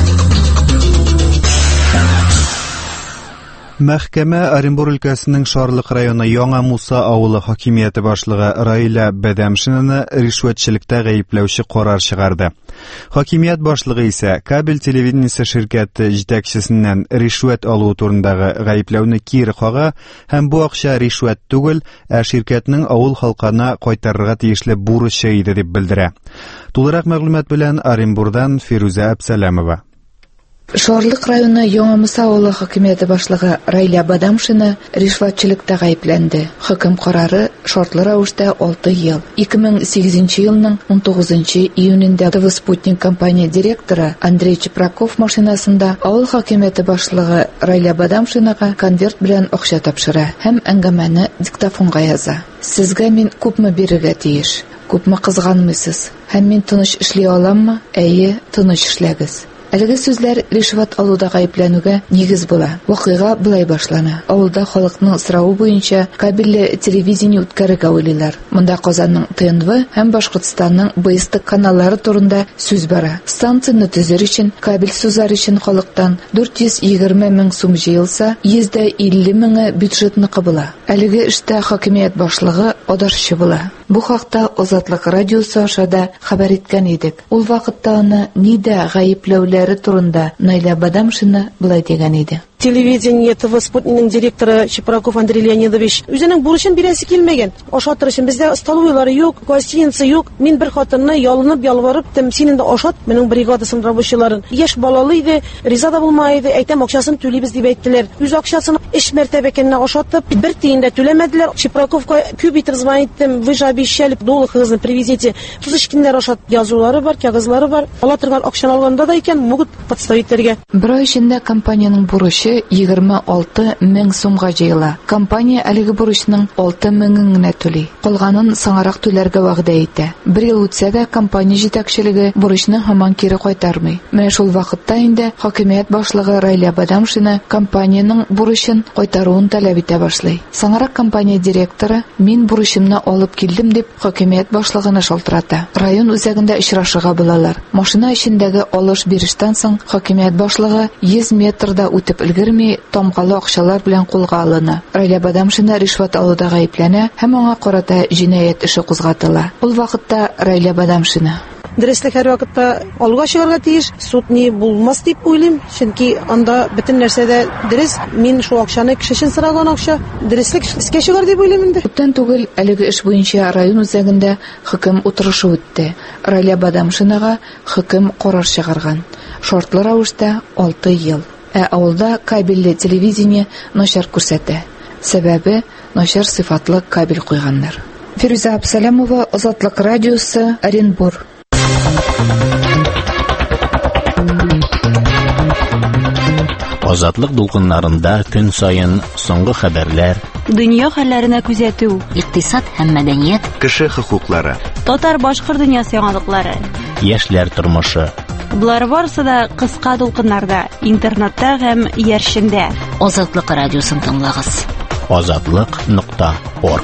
Мәхкәмә Оренбур өлкәсенең Шарлык районы Яңа Муса авылы хакимияте башлыгы Раиля Бәдәмшинаны ришвәтчелектә гаепләүче карар чыгарды. Хакимият башлыгы исә кабель телевидениесе ширкәте җитәкчесеннән ришвәт алу турындагы гаепләүне кире кага һәм бу акча ришвәт түгел, ә ширкәтнең авыл халкына кайтарырга тиешле бурычы иде дип белдерә. Тулырак мәгълүмат белән Оренбурдан Фируза Әбсәләмова. Шорлык районы Яңа Муса авылы хакимияте башлыгы Райля Бадамшина ришватчылыкта гаепләнде. Хөкем карары шартлы рәвештә алты ел. ике мең сигезенче елның он тугызынчы июнендә ТВ Спутник компания директоры Андрей Чепраков машинасында авыл хакимияте башлыгы Райля Бадамшинага конверт белән акча тапшыра һәм әңгәмәне диктофонга яза. Сезгә мин күпме бирергә тиеш? Күпме кызганмыйсыз? Һәм мин тыныч эшли аламмы? Әйе, тыныч эшләгез. Әлеге сүзләр ришват алуда гаепләнүгә нигез була. Вакыйга булай башлана. Авылда халыкның сорауы буенча кабельле телевидение үткәрергә уйлыйлар. Монда Казанның ТНВ һәм Башкортстанның БСТ каналлары турында сүз бара. Станцияны төзер өчен, кабель сузар өчен халыктан дүрт йөз егерме мең сум җыелса, йөз илле меңе бюджетны кабыла. Әлеге эштә хакимият башлыгы адарчы була. Бу хакта Азатлык радиосы аша да хәбәр иткән идек. Ул вакытта аны нидә гаепләүләре турында Найля Бадамшина булай дигән иде. Телевидение ТВ Спутникның директоры Чепраков Андрей Леонидович үзенең бурычын бирәсе килмәгән. Ашатыр өчен бездә столовыйлары юк, гостиница юк. Мин бер хатынны ялынып, ялварып, тем синен дә ашат, минем бригадасының рабочыларын. Яшь балалы иде, риза да булмай иде, әйтәм акчасын түлибез дип әйттеләр. Үз акчасын эш мәртәбәкенә ашатып, бер тиен дә түләмәделәр. Чепраковка күп итеп звонит иттем, вы же обещали долларыгызны привезите. Тузышкиннәр ашат язулары бар, кагызлары бар. Ала торган акчаны алганда да икән, могут подставительләргә. Бер ай эчендә компаниянең бурычы егерме алты мең сумга җыела. Компания әлеге бурычның алты меңен генә түли. Калганын соңрак түләргә вәгъдә итә. Бер ел үтсә дә компания җитәкчелеге бурычны һаман кире кайтармый. Менә шул вакытта инде хакимият башлыгы Райля Бадамшина компаниянең бурычын кайтаруын таләп итә башлый. Соңрак компания директоры мин бурычымны алып килдем дип хакимият башлыгына шалтырата. Район үзәгендә очрашырга булалар. Машина эчендәге алыш-бирештән соң хакимият башлыгы йөз метрда үтеп өлгерми тамгалы акчалар белән кулга алына. Райля Бадамшина ришват алуда гаепләнә һәм аңа карата җинаять эше кузгатыла. Ул вакытта Райля Бадамшина Дәреслек һәр вакытта алга чыгарга тиеш, суд ни булмас дип уйлыйм, чөнки анда бөтен нәрсәдә дөрес. Мин шул акчаны кеше өчен сораган акча, дәреслек искә чыгар дип уйлыйм инде. Күптән түгел әлеге эш буенча район үзәгендә хөкем утырышы үтте. Райля Бадамшинага хөкем карар чыгарган. Шартлы рәвештә алты ел. Ә авылда кабельле телевидение начар күрсәтә. Сәбәбе начар сыйфатлы кабель куйганнар. Фируза Абсалямова, Азатлык радиосы, Оренбур. Азатлык дулкыннарында көн сайын соңгы хәбәрләр, дөнья хәлләренә күзәтү, икътисад һәм мәдәният, кеше хокуклары, татар-башкыр дөньясы яңалыклары, яшьләр тормышы. Булар барысы да кыска дулкыннарда, интернетта һәм яршендә. Азатлык радиосын тыңлагыз. азатлык нокта орг.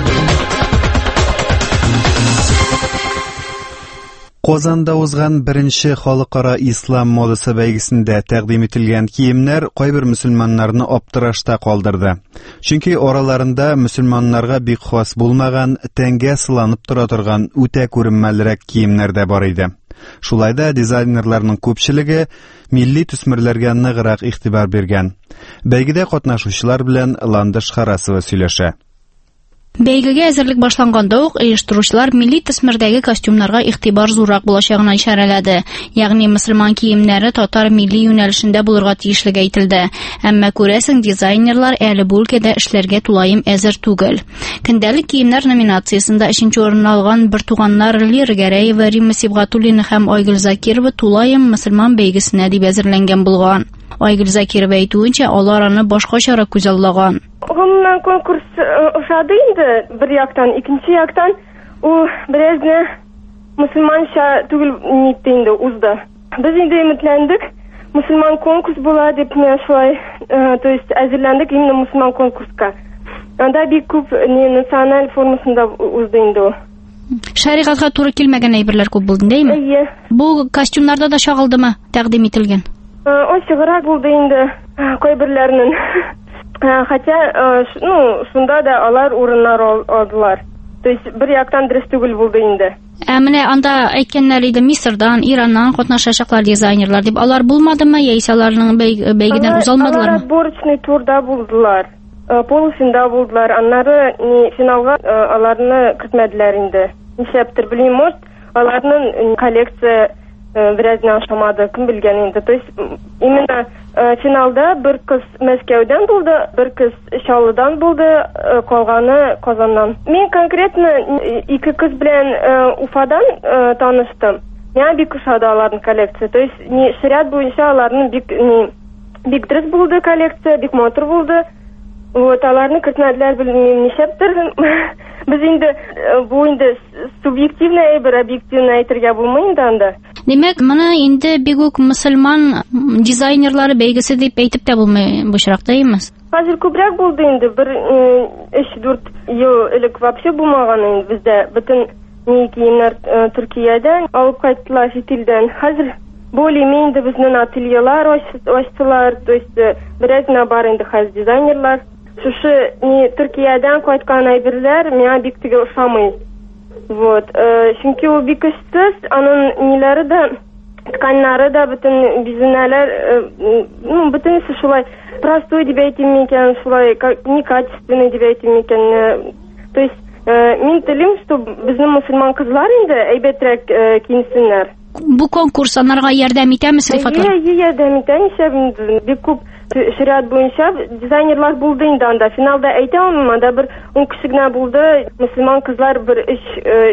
Казанда узган беренче халыкара ислам модасы бәйгесендә тәкъдим ителгән киемнәр кайбер мөселманнарны аптырашта калдырды. Чөнки араларында мөселманнарга бик хас булмаган, тәнгә сыланып тора торган үтә күренмәлерәк киемнәр дә бар иде. Шулай да дизайнерларның күпчелеге милли төсмерләргә ныграк игътибар биргән. Бәйгедә катнашучылар белән Ландыш Харасова сөйләшә. Бәйгегә әзерлек башланганда ук оештыручылар милли төсмердәге костюмнарга игътибар зуррак булачагына ишарәләде. Ягъни мөселман киемнәре татар милли юнәлешендә булырга тиешлеге әйтелде. Әмма күрәсең, дизайнерлар әле бу өлкәдә эшләргә тулаем әзер түгел. Көндәлек киемнәр номинациясендә өченче урынны алган Бертуганнар Лира Гәрәева, Римма Сибгатуллина һәм Айгөл Закирова тулаем мөселман бәйгесенә дип әзерләнгән булган. Айгөл Закирова әйтүенчә, алар аны башкачарак күзаллаган. Гомумән конкурс ошады инде бер яктан, икенче яктан ул беразны мусульманча түгел нитте инде узды. Без инде өметләндек, мусульман конкурс була дип шулай, то есть әзерләндек именно мусульман конкурска. Анда бик күп националь формасында узды инде ул. Шәригатьгә туры килмәгән әйберләр күп булды, димме? Әйе. Бу костюмнарда да чагылдымы тәкъдим ителгән? О, чыгырак булды инде кайберләрнең. Хотя, ну, шунда да алар урыннар алдылар. То есть бер яктан дөрес түгел булды инде. Ә менә анда әйткәннәр иде, Мисырдан, Ираннан катнашачаклар дизайнерлар дип. Алар булмадымы, яисә аларның бәйгедән узалмадылармы? Алар борочный турда булдылар. Полуфинда булдылар. Аннары финалга аларны кертмәделәр инде. Нишләптер белмим, может, аларның коллекция biraz aşamadı, kim bilgen indi. То есть именно finalda bir kız Мәскәүдән булды, bir kız Şalıdan булды, калганы Казаннан. Мен конкретно ике кыз белән Уфадан танıştım. Мен бик ошады аларның коллекция. То есть ни шариат буенча аларның бик ни бик дөрес булды коллекция, бик матур булды. Вот аларны кертмәделәр, белмим ничәптер. Без инде бу инде субъективно әйбер, объективно әйтергә булмый инде анда. Демәк, моны инде бик үк мөселман дизайнерлары бәйгесе дип әйтеп тә булмый бу чиракта имез. Хәзер күбрәк булды инде, бер өч дүрт ел элек вообще булмаган инде бездә бөтен ни киемнәр Төркиядән алып кайттылар фитилдән. Хәзер более-менее безнең ательелар ачтылар, то есть бераз гына бар инде хәзер дизайнерлар. Шушы ни Төркиядән кайткан әйберләр миңа бик тиге ошамый. Вот, чөнки ул бик эшсез, аның ниләре дә, тканьнары да, бөтен бизенәләр, ну, бөтенесе шулай простой дип әйтим микән, шулай некачественный дип әйтим микән. То есть, мин телим, что безнең мөселман кызлар инде әйбәтрәк киенсеннәр. Бу конкурс анарга ярдәм итәме, Сыйфатлы? Иә, ярдәм итә, ничә бик күп шариат буенча дизайнерлар булды инде анда. Финалда әйтә алмыйм, анда бер ун кеше генә булды. Мөселман кызлар бер өч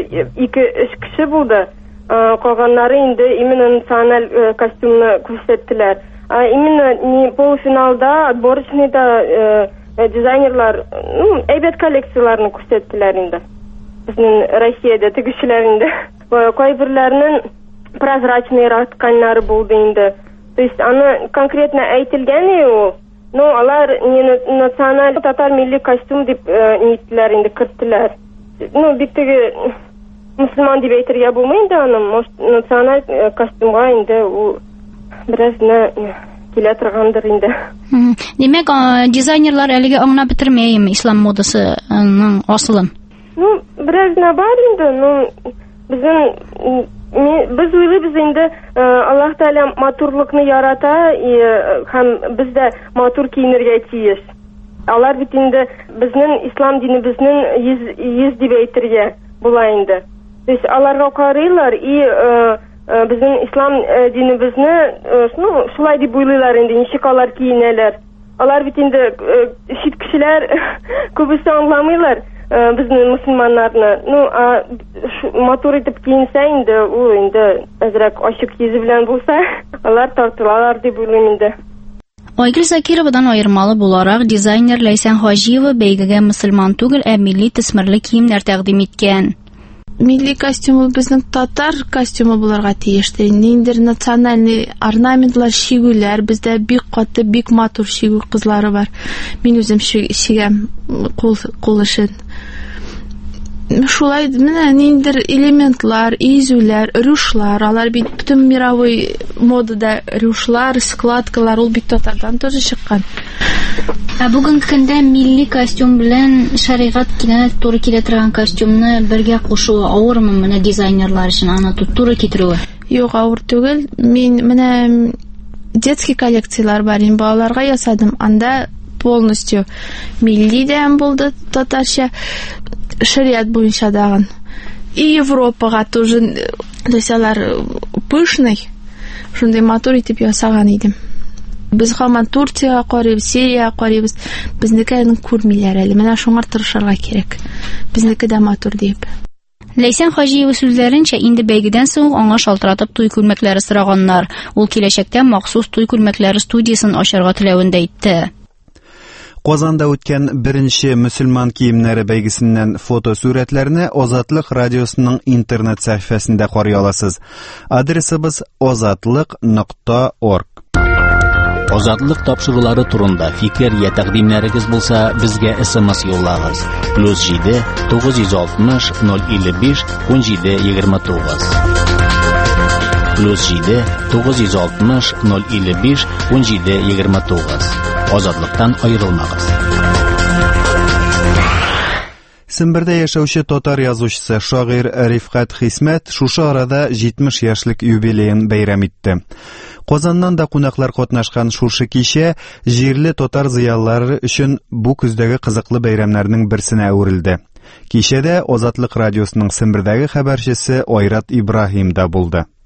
ике өч кеше булды. Калганнары инде именно националь костюмны күрсәттеләр. Именно ни полуфиналда отборочныйда дизайнерлар, ну, әйбәт коллекцияларны күрсәттеләр инде. Безнең Россиядә тегүчеләр инде. Кайберләрнең прозрачный тканьлары булды инде. То есть аны конкретно әйтелгән ул, но алар не националь татар милли костюм дип нитләр инде керттеләр. Ну, бик теге мөселман дип әйтергә булмый инде аны, может, националь костюмга инде ул бераз гына килә торгандыр инде. Демәк, дизайнерлар әлегә аңлап бетермәйме ислам модасының асылын? Ну, бераз гына бар инде, ну, безнең Biz уйлыйбыз инде Аллаһ Тәгалә матурлыкны ярата, һәм без дә матур киенергә тиеш. Алар бит инде безнең ислам динебезнең йөз дип әйтергә була инде. То есть аларга карыйлар и безнең ислам динебезне, ну, шулай дип уйлыйлар инде, ничек алар киенәләр. Алар бит инде шит кешеләр күбесе аңламыйлар безнең мөселманнарны. Ну, матур итеп киенсә инде, ул инде әзрәк ачык йөзе белән булса, алар тартылалар дип уйлыйм инде. Айгөл Закировадан аермалы буларак дизайнер Ләйсән Хаҗиева бәйгегә мөселман түгел, ә милли төсмерле киемнәр тәкъдим иткән. Милли костюмы безнең татар костюмы буларга тиештер. Инде национальный орнаментлар, шигүләр, бездә бик каты, бик матур шигү кызлары бар. Мин үзем шигәм кул кул эшен. Шулай менә ниндер элементлар, изүләр, рюшлар, алар бит бүтән мировой модада рюшлар, складкалар ул бит татардан тоже чыккан. Ә бүгенге көндә милли костюм белән шәригать кинә туры килә торган костюмны бергә кушуы авырмы менә дизайнерлар өчен аны туры китерүе? Юк, авыр түгел. Мин менә детский коллекциялар бар, ин балаларга ясадым. Анда полностью милли дәм булды татарча, шариат буенча дагын. И Европага тоже лесалар пышный, шундый матур итеп ясаган идем. Без һаман Турцияга карыйбыз, Сириягә карыйбыз. Безнекәне күрмиләр әле. Менә шуңар тырышырга кирәк. Безнеке дә матур дип. Ләйсән Хаҗиева сүзләренчә, инде бәйгедән соң аңа шалтыратып туй күлмәкләре сораганнар. Ул киләчәктә махсус туй күлмәкләре студиясын ачарга теләвен дә әйтте. Казанда үткән беренче мөселман киемнәре бәйгесеннән фотосурәтләрне Азатлык радиосының интернет сәхифәсендә карый аласыз. Адресыбыз озатлык нокта орг. Азатлык тапшырулары турында фикер я тәкъдимнәрегез булса, безгә эс-эм-эс юллагыз. плюс җиде тугыз йөз алтмыш ноль илле биш ун җиде егерме тугыз. плюс җиде тугыз йөз алтмыш ноль илле биш ун җиде егерме тугыз. Азатлыктан аерылмагыз. Сембердә яшәүче татар язучысы шагыйрь Рифкат Хисмәт шушы арада җитмеш яшьлек юбилеен бәйрәм итте. Казаннан да кунаклар катнашкан шушы кичә җирле татар зыялылары өчен бу көздәге кызыклы бәйрәмнәрнең берсенә әверелде. Кичәдә Азатлык радиосының Сембердәге хәбәрчесе Айрат Ибраһим да булды.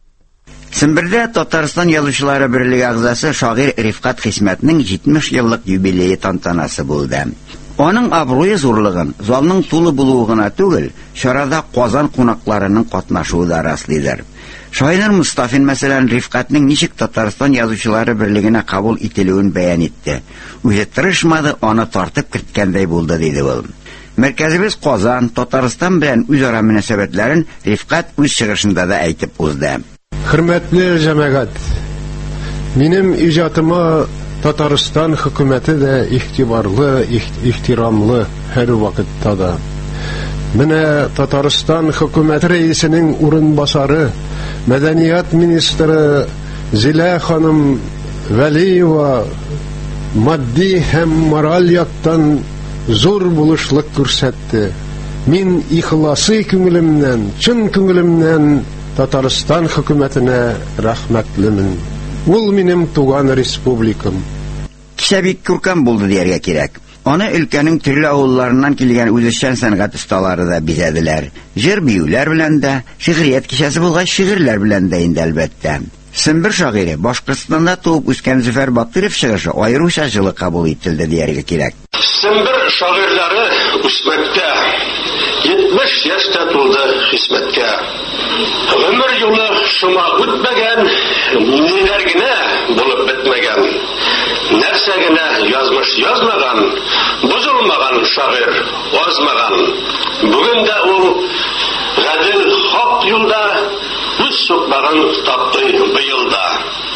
Сембердә Татарстан язучылары берлеге әгъзасы шагыйрь Рифкат Хисмәтнең җитмеш еллык юбилее тантанасы булды. Аның абруе зурлыгын залның тулы булуы гына түгел, чарада Казан кунакларының катнашуы да раслыйдыр. Шайнар Мустафин мәсәлән Рифкатның ничек Татарстан язучылары берлегенә кабул ителүен бәян итте. Үзе тырышмады, аны тартып керткәндәй булды диде ул. Мәркәзебез Казан, Татарстан белән үзара мөнәсәбәтләрен Рифкат үз чыгышында да әйтеп узды. Хөрмәтле җәмәгать, минем иҗатыма Татарстан хөкүмәте дә ихтибарлы, ихтирамлы һәр вакытта да. Менә Татарстан хөкүмәте рәисенең урынбасары, мәдәният министры Зилә ханым Вәлиева матди һәм мораль яктан зур булышлык күрсәтте. Мин ихласы күңелемнән, чын күңелемнән Татарстан хөкүмәтенә рәхмәтлемен. Ул минем туган республикам. Кичә бик күркәм булды дияргә кирәк. Аны өлкәнең төрле авылларыннан килгән үзешчән сәнгать осталары да бизәделәр. Җыр биюләр белән дә, шигърият кичәсе булгач шигырьләр белән дә инде әлбәттә. Сембер шагыйре Башкортстанда туып үскән Зөфәр Бактыров чыгышы аеруча җылы кабул ителде дияргә кирәк. Сембер шагыйрьләре үсмәктә, җитмеш яшьтә тулды хисмәткә. Гомер юлы шума үтмәгән, ниләр генә булып бетмәгән. Нәрсә генә язмыш язмаган, бозылмаган шагыйр азмаган. Бүген дә ул гадел хак юлда үз сукмагын тапты быел да.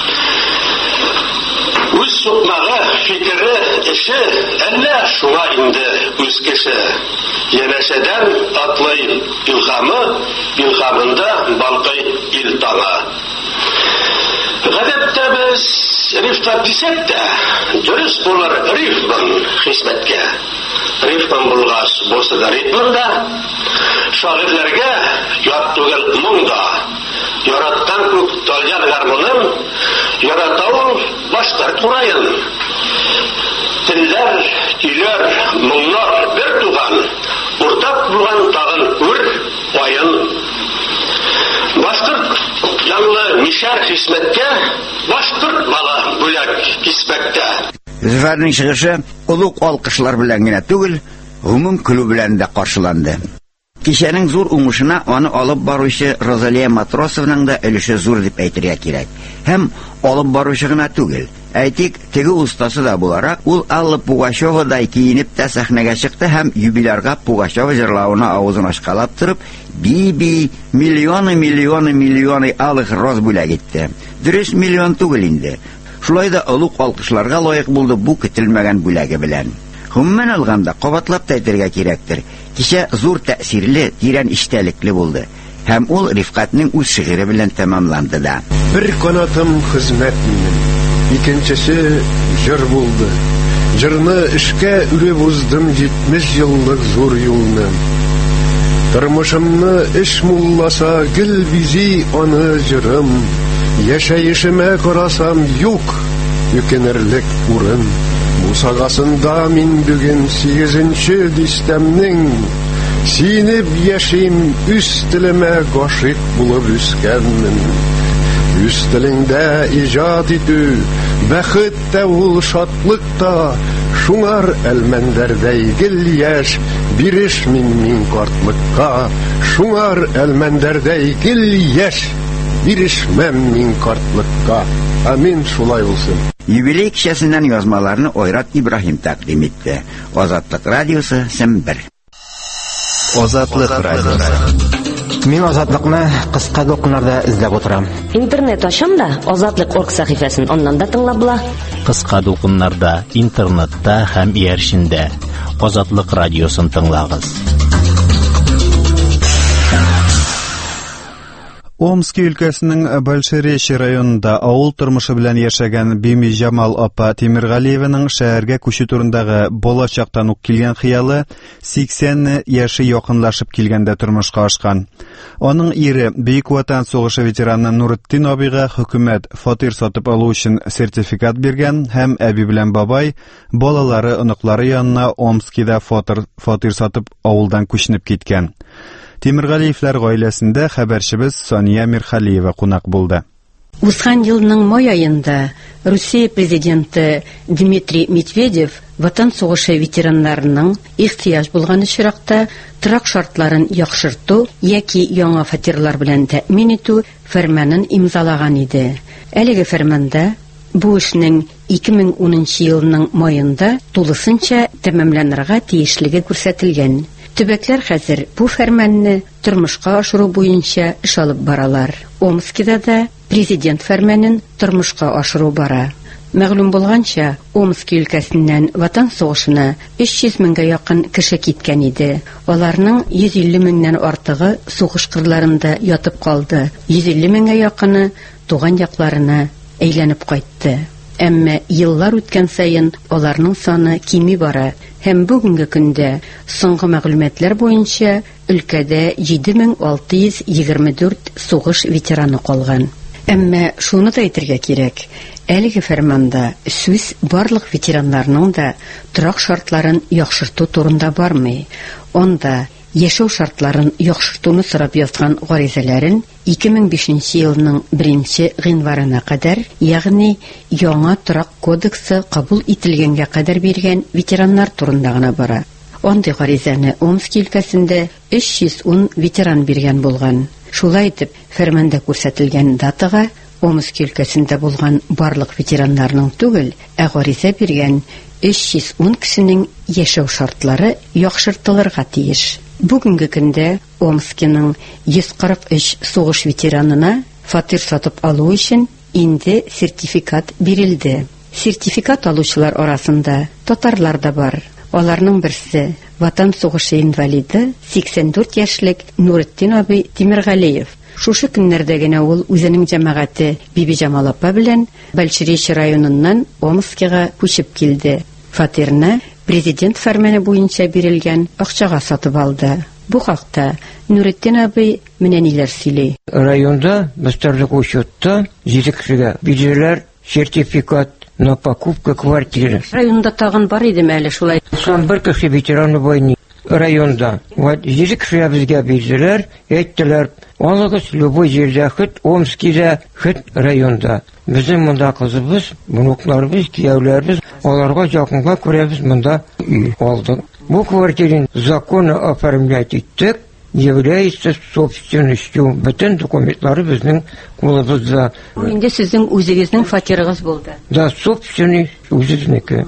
Үз сукмагы, фикере, эше әллә шуңа инде үз кеше. Янәшәдән атлый илһамы, илһамында балкый ил таңы. Гадәттә без Рифкат дисәк тә, дөрес булыр рифман хисмәткә. Рифман булгач, булса да ритмында, шагыйрьләргә ят түгел моңда. Яраткан күк талҗан гармонын, яратау башкарт урайын. Телләр, көйләр, моңнар бер туган, уртак булган тагын үр, аен. Башкорт янлы мишәр хисмәткә, башкорт бала бүләк киспәктә. Зөфәрнең чыгышы улуг алкышлар белән генә түгел, гомум көлү белән дә каршыланды. Кичәнең зур уңышына аны алып баручы Розалия Матросовның да өлеше зур дип әйтергә кирәк. Һәм алып баручы гына түгел, әйтик, теге устасы да буларак, ул Алла Пугачевадай киенеп тә сәхнәгә чыкты һәм юбилярга Пугачева җырлауына авызын ачкалап торып, би-би, миллионы, миллионы, миллионы алых роз бүләк итте. Дөрес миллион түгел инде. Шулай да олуг алкышларга лаек булды бу көтелмәгән бүләге белән. Гомумән алганда, кабатлап та әйтергә кирәктер, кичә зур тәэсирле, тирән иштәлекле булды. Һәм ул Рифкатның үз шигыре белән тәмамланды да. Бер канатым хезмәт минем, икенчесе җыр булды. Җырны эшкә үреп уздым җитмеш еллык зур юлны. Тормышымны эш мулласа гел бизи аны җырым. Яшәешемә карасам юк, үкенерлек урын. Бу сагасында мин бүген сигезенче дистәмнең, синеп яшим үз телемә гашыйк булып үскәнмен. Үз телеңдә иҗат итү, бәхет тә ул шатлык та, шуңар әлмәндәрдәй гел яшь, биреш мин мин картлыкка, шуңар әлмәндәрдәй гел яшь, бирешмәм мин картлыкка. Амин, шулай булсын. Юбилей кичәсеннән язмаларны Ойрат Ибраһим тәкъдим итте. Азатлык радиосы Сембер. Азатлык радиосы. Мин азатлыкны кыска докумнарда эзләп утырам. Интернет ачам да азатлык орг сәхифәсен оннан да тыңлап була. Кыска докумнарда, интернетта һәм ияршиндә Азатлык радиосын тыңлагыз. Омск өлкәсенең Большеречи районында авыл тормышы белән яшәгән Бими Җамал апа Тимиргалиеваның шәһәргә күчү турындагы болачактан ук килгән хыялы сиксән яше якынлашып килгәндә тормышка ашкан. Аның ире Бөек Ватан сугышы ветераны Нуретдин абыйга хөкүмәт фатир сатып алу өчен сертификат биргән һәм әби белән бабай балалары, оныклары янына Омскида фатир фатир сатып авылдан күченеп киткән. Тимиргалиевләр гаиләсендә хәбәрчебез Сания Мирхалиева кунак булды. Узган елның май айында Русия президенты Дмитрий Медведев Ватан сугышы ветераннарының ихтыяж булган очракта торак шартларын яхшырту яки яңа фатирлар белән тәэмин итү фәрманын имзалаган иде. Әлеге фәрманда бу эшнең ике мең унынчы елның майында тулысынча тәмамланырга тиешлеге күрсәтелгән. Төбәкләр хәзер бу фәрманны тормышка ашыру буенча эш алып баралар. Омскида да президент фәрманын тормышка ашыру бара. Мәгълүм булганча, Омск өлкәсеннән Ватан сугышына өч йөз меңгә якын кеше киткән иде. Аларның йөз илле меңнән артыгы сугыш кырларында ятып калды. йөз илле меңгә якыны туган якларына әйләнеп кайтты. Әмма еллар үткән саен аларның саны кими бара. Һәм бүгенге көндә соңгы мәгълүматлар буенча өлкәдә җиде мең алты йөз егерме дүрт сугыш ветераны калган. Әмма шуны да әйтергә кирәк. Әлеге фәрманда сүз барлык ветераннарның да торак шартларын яхшырту турында бармый. Онда яшәү шартларын яхшыртуны сорап язган гаризаларын ике мең бишенче елның беренче гыйнварына кадәр, ягъни яңа торак кодексы кабул ителгәнгә кадәр биргән ветераннар турында гына бара. Андый гаризаны Омск өлкәсендә өч йөз ун ветеран биргән булган. Шулай итеп, фәрманда күрсәтелгән датага Омск өлкәсендә булган барлык ветераннарның түгел, ә гариза биргән өч йөз ун кешенең яшәү шартлары яхшыртылырга тиеш. Бүгенге көндә Омскның йөз кырык өч сугыш ветеранына фатир сатып алу өчен инде сертификат бирелде. Сертификат алучылар арасында татарлар да бар. Аларның берсе Ватан сугышы инвалиды сиксән дүрт яшьлек Нуретдин абый Тимергалиев. Шушы көннәрдә генә ул үзенең җәмәгате Бибиҗамал апа белән Большеречи районыннан Омскига күчеп килде. Фатирны президент фәрманы буенча бирелгән акчага сатып алды. Бу хакта Нуретдин абый менә ниләр сөйли. Районда мөстәрлек учетта җиде кешегә бирделәр сертификат на покупку квартиры. Районда тагын бар иде әле шулай. Сан бер кеше ветераны войны районда. Вот җиде кешегә безгә бирделәр, әйттеләр, алыгыз любой җирдә хит Омскида, хит районда. Безнең монда кызыбыз, внукларыбыз, кияүләрбез, аларга якынга күрә без монда үй алдык. Бу квартираны законы оформлять иттек, является собственностью. Бүтән документлары безнең кулыбызда. Инде сезнең үзегезнең фатирыгыз булды. Да, собственный үзебезнеке.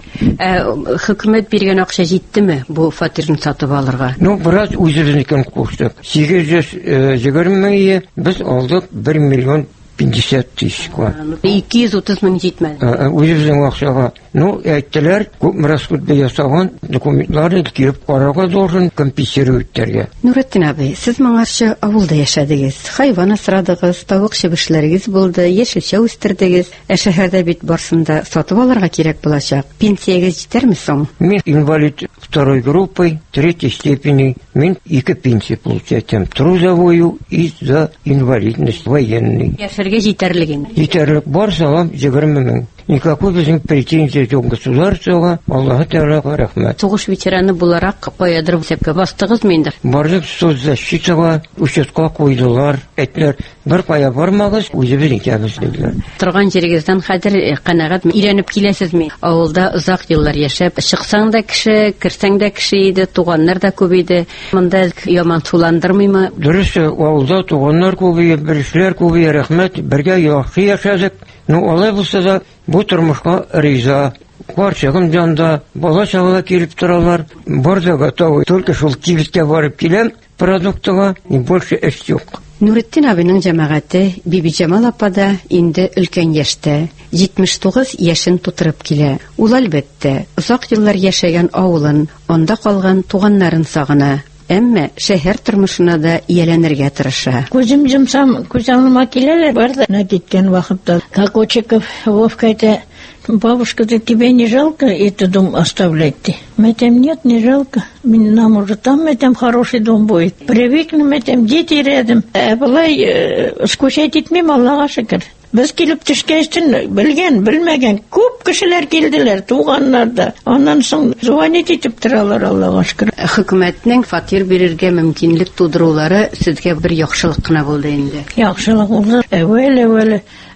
Ә хөкүмәт биргән акча җиттеме бу фатирны сатып алырга? Ну, бераз үзебезнекен куштык. сигез йөз егерме мең без алдык бер миллион пятьдесят тысяч. ике йөз утыз мең җитмәде. Үзебезнең акчага. Ну, әйттеләр, күп расход ясаган документларны киеп карарга должен компенсировать итәргә. Нуретдин абый, сез моңарчы авылда яшәдегез, хайван асрадыгыз, тавык чебешләрегез булды, яшелчә үстердегез. Ә шәһәрдә бит барсында сатып алырга кирәк булачак. Пенсиягез җитәрме соң? Мин инвалид второй группы, третьей степени. Мин ике пенсия получаю. Трудовую и за инвалидность военный. Яшәргә җитәрлеген. Җитәрлек барсагам егерме мең. Никакой безнең претензий жоқ государствога. Аллаһу тәгаләгә рәхмәт. Сугыш ветераны буларак каядыр исәпкә бастыгызмы инде? Барлык соцзащитага учетка куйдылар. Әйттеләр, бер кая бармагыз, үзебез икәбез диделәр. Торган җирегездән хәзер канәгатьме? Өйрәнеп киләсезме? Авылда озак еллар яшәп, чыксаң да кеше, кирсәң дә кеше иде, туганнар да күп иде. Монда яман суландырмыймы? Дөрес, авылда туганнар күп иде, бершләр күп иде, рәхмәт. Бергә яхшы яшәдек. Ну, алай булса да, бу тормышка риза. Карчыгым җанда, бала-чага килеп торалар. Бар да готовы. Только шул кибеткә барып киләм, продуктыга, и больше эш юк. Нуретдин абыйның җәмәгате Бибиҗамал апада инде өлкән яшьтә, җитмеш тугыз яшен тутырып килә. Ул әлбәттә озак еллар яшәгән авылын, анда калган туганнарын сагына. Әмма шәһәр тормышына да ияләнергә тырыша. Күзем җомсам, күзәмәмә киләләр барда. На киткән вакытта Кокочеков Вовка әйтә, бабушка, тебе не жалко этот дом оставлять? Метем нет, не жалко. Нам уже там метем хороший дом будет. Привыкнем, метем дети рядом. А былай скучать итмим, Аллаға шөкер. Без килеп төшкәчтен белгән, белмәгән күп кешеләр килделәр, туганнар да. Аннан соң звонить итеп торалар, Аллаға шөкер. Хөкүмәтнең фатир бирергә мөмкинлек тудырулары сезгә бер яхшылык кына булды инде. Яхшылык булды. Әвәл-әвәл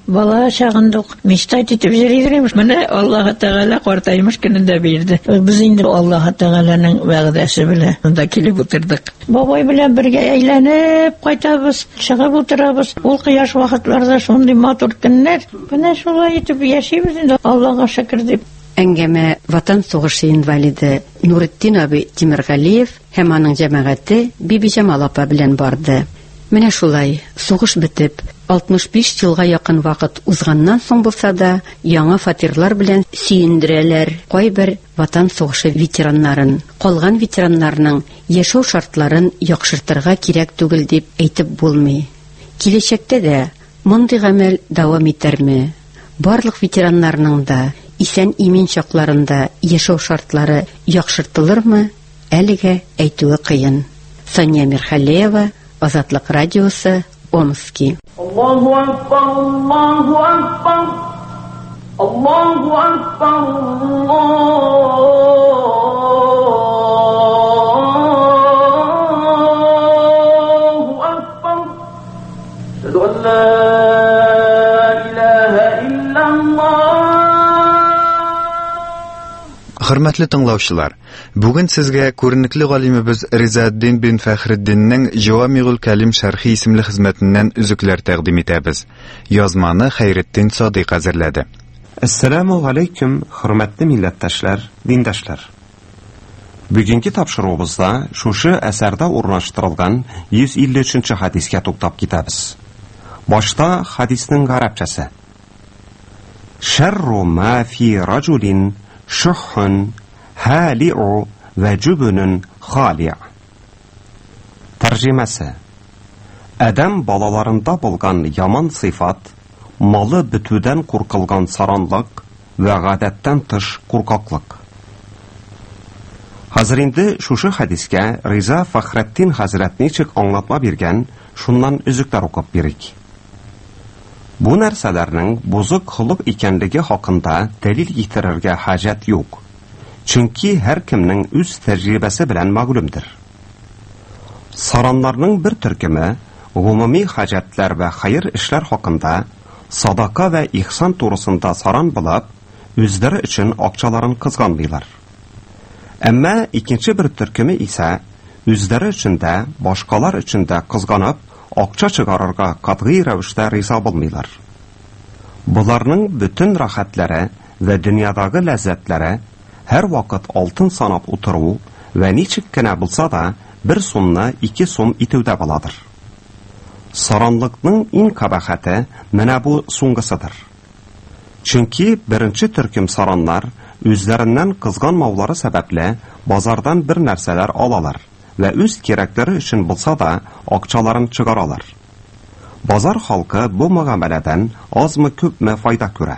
бала чагында ук мечтать итеп йөридек. Менә Аллаһ Тәгалә картаймыш көнендә бирде. Без инде Аллаһ Тәгаләнең вәгъдәсе белән монда килеп утырдык. Бабай белән бергә әйләнеп кайтабыз, чыгып утырабыз. Ул кояш вакытларда шундый матур көннәр. Менә шулай итеп яшибез инде, Аллаһка шөкер дип. Әңгәмә Ватан сугышы инвалиды Нуретдин абый Тимергалиев һәм аның җәмәгате Биби Җамал апа белән барды. Менә шулай, сугыш бетеп, алтмыш биш елга якын вакыт узганнан соң булса да, яңа фатирлар белән сөендерәләр кайбер Ватан сугышы ветераннарын. Калган ветераннарның яшәү шартларын яхшыртырга кирәк түгел дип әйтеп булмый. Киләчәктә дә мондый гамәл дәвам итәрме? Барлык ветераннарның да исән имин чакларында яшәү шартлары яхшыртылырмы? Әлегә әйтүе кыен. Сания Мирхалеева, Азатлык радиосы, Омский. Аллаху акбар, Аллаху акбар, Аллаху акбар, Аллаху акбар. Шаһаду ан ла илаха иллаллах. Хөрмәтле тыңлаучылар, бүген сезгә күренекле галимебез Ризаэддин бин Фәхреддиннең Җавамигул Калим шәрхи исемле хезмәтеннән үзекләр тәкъдим итәбез. Язманы Хәйретдин Садыйк әзерләде. Ассаламу алейкум, хөрмәтле милләттәшләр, диндәшләр. Бүгенге тапшыруыбызда шушы әсәрдә урнаштырылган йөз илле өченче хадискә туктап китәбез. Башта хадиснең гарәпчәсе. Шәрру ма фи раҗулин шухун хали'у ва җубнун хали'. Тәрҗемәсе. Адам балаларында булган яман сыйфат, малы бетүдән куркылган саранлык ва гадәттән тыш куркаклык. Хәзер инде шушы хадискә Риза Фәхретдин хәзрәт ничек аңлатма биргән, шуннан үзекләр укып бирик. Бу нәрсәләрнең бузык холык икәнлеге хакында дәлил китерергә хаҗәт юк. Чөнки һәр кемнең үз тәҗрибәсе белән мәгълүмдер. Сараннарның бер төркеме гомуми хаҗәтләр ва хәйр эшләр хакында садака ва ихсан турысында саран булып, үзләре өчен акчаларын кызганмыйлар. Әмма икенче бер төркеме исә үзләре өчен дә, башкалар өчен дә кызганып, акча чыгарырга катгый рәвештә риза булмыйлар. Буларның бүтән рахатлары ва дөньядагы ләззәтләре һәр вакыт алтын санап утыру ва ничек кенә булса да бер сумны ике сум итүдә буладыр. Саранлыкның иң кабахәте менә бу суңгысыдыр. Чөнки беренче төркем сараннар үзләреннән кызганмаулары сәбәпле базардан бер нәрсәләр алалар ва үз кирәкләре өчен булса да акчаларын чыгаралар. Базар халкы бу мөгамәләдән азмы күпме файда күрә.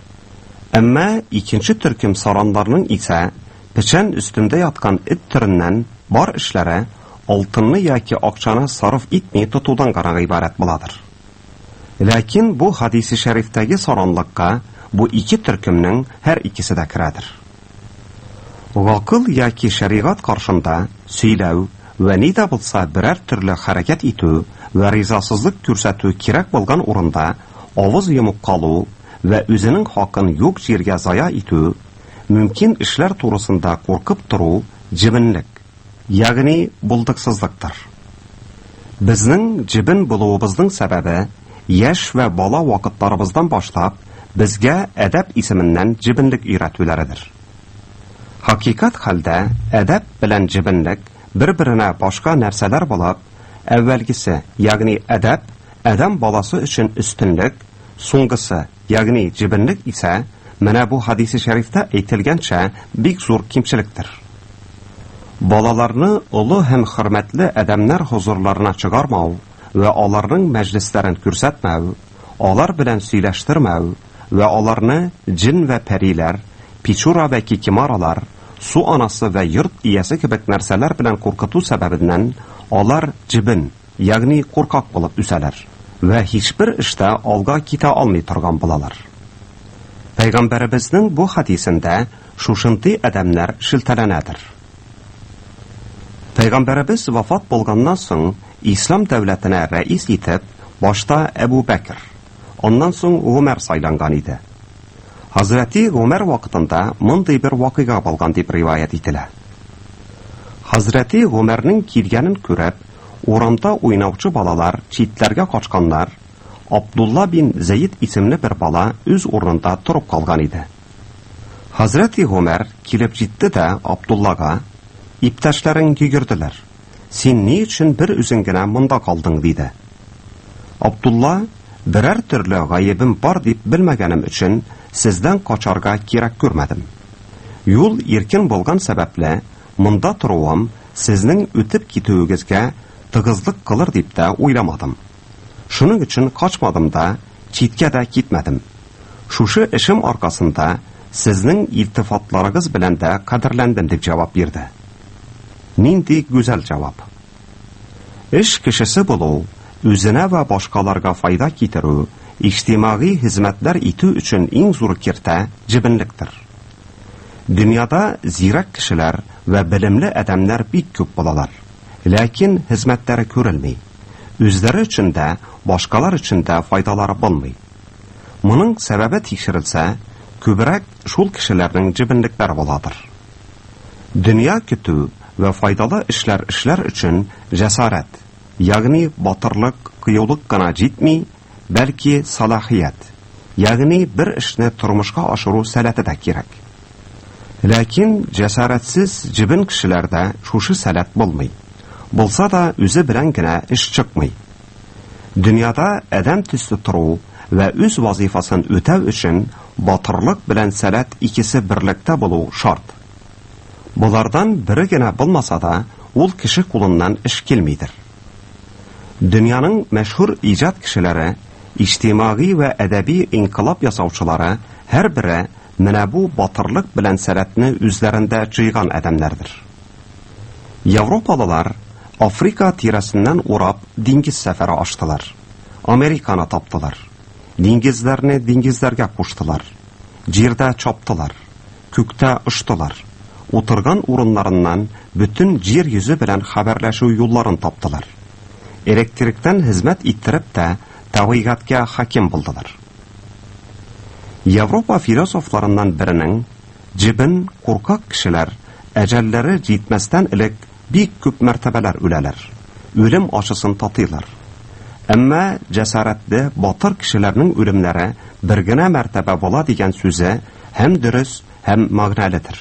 Әмма икенче төркем сараннарның исә печән өстендә яткан эт төреннән бар эшләре алтынны яки акчаны сарыф итми тотудан гына гыйбарәт буладыр. Ләкин бу хадиси шәрифтәге саранлыкка бу ике төркемнең һәр икесе дә керәдер. Гакыл яки шәригать каршында сөйләү ва нидә булса берәр төрле хәрәкәт итү ва ризасызлык күрсәтү кирәк булган урында авыз йомып калу ва үзенең хакын юк җиргә зая итү, мөмкин эшләр турысында куркып тору җибенлек, ягъни булдыксызлыктыр. Безнең җибен булуыбызның сәбәбе яшь ва бала вакытларыбыздан башлап безгә әдәп исеменнән җибенлек өйрәтүләридер. Хакыйкать хәлдә әдәп белән җибенлек бер-беренә башка нәрсәләр булып, әввәлгесе, ягъни әдәп, адам баласы өчен өстенлек, соңгысы, ягъни җибенлек исә менә бу хадиси шәрифтә әйтелгәнчә бик зур кимчелектер. Балаларны олы һәм хөрмәтле адәмнәр хузурларына чыгармау ва аларның мәҗлесләрен күрсәтмәү, алар белән сөйләштермәү ва аларны җин ва пәриләр, пичура ва кикимаралар, су анасы ва йорт иясе кебек нәрсәләр белән куркыту сәбәбеннән алар җибен, ягъни куркак булып үсәләр ва һичбер эштә алга китә алмый торган булалар. Пәйгамбәребезнең бу хадисендә шушынтый адәмнәр шелтәләнәдер. Пәйгамбәребез вафат булганнан соң ислам дәүләтенә рәис итеп башта Әбу Бәкр, Аннан соң Гомер сайланган иде. Хазрәти Гомер вакытында мондый бер вакыйга булган дип риваят ителә. Хазрәти Гомернең килгәнен күреп, урамда уйнаучы балалар, читләргә качканнар, Абдулла бин Зәйд исемле бер бала үз урынында турып калган иде. Хазрәти Гомер килеп җитте дә Абдуллага: "Иптәшләрең йөгерделәр. Син ни өчен бер үзең генә монда калдың?" диде. Абдулла: "Берәр төрле гаебем бар дип белмәгәнем өчен сездән качарга кирәк күрмәдем. Юл иркен булган сәбәпле монда торуым сезнең үтеп китүегезгә тыгызлык кылыр дип тә уйламадым. Шуның өчен качмадым да, читкә дә китмәдем. Шушы эшем аркасында сезнең илтифатларыгыз белән дә кадерләндем" дип җавап бирде. Нинди гүзәл җавап. Эш кешесе булу, үзенә вә башкаларга файда китерү, иҗтимагый хезмәтләр итү өчен иң зур киртә җибенлектер. Дөньяда зирәк кешеләр вә белемле адәмнәр бик күп булалар, ләкин хезмәтләре күрелми. Үзләре өчен дә, башкалар өчен дә файдалары булмый. Моның сәбәбе тикшерелсә, күбрәк шул кешеләрнең җибенлекләре буладыр. Дөнья көтү вә файдалы эшләр эшләр өчен җәсарәт, ягъни батырлык, кыюлык кына җитми, бәлки салахият, ягъни бер эшне тормышка ашыру сәләте дә кирәк. Ләкин җәсарәтсез җибен кешеләрдә шушы сәләт булмый. Булса да үзе белән генә эш чыкмый. Дөньяда адәм төсле тору вә үз вазифасын үтәү өчен батырлык белән сәләт икесе берлектә булу шарт. Булардан бире генә булмаса да, ул кеше кулыннан эш килмидер. Дөньяның мәшһүр иҗат кешеләре, иҗтимагый вә әдәби инкилаб ясаучылары һәр бире менә бу батырлык белән сәләтне үзләрендә җыйган адәмнәрдер. Европалылар Африка тирәсеннән урап диңгез сәфәре аштылар. Американы таптылар. Диңгезләрне диңгезләргә куштылар. Җирдә чаптылар. Күктә оштылар. Утырган урыннарыннан бүтән җир йөзе белән хәбәрләшү юлларын таптылар. Электриктән хезмәт иттереп тә тәвигатькә хаким булдылар. Европа философларыннан беренең җибен куркак кешеләр әҗәлләре җитмәстән элек бик күп мәртәбәләр үләләр. Үлем ашысын татыйлар. Әмма җәсарәтле батыр кешеләрнең үлемнәре бер генә мәртәбә була дигән сүзе һәм дөрес, һәм мәгънәледер.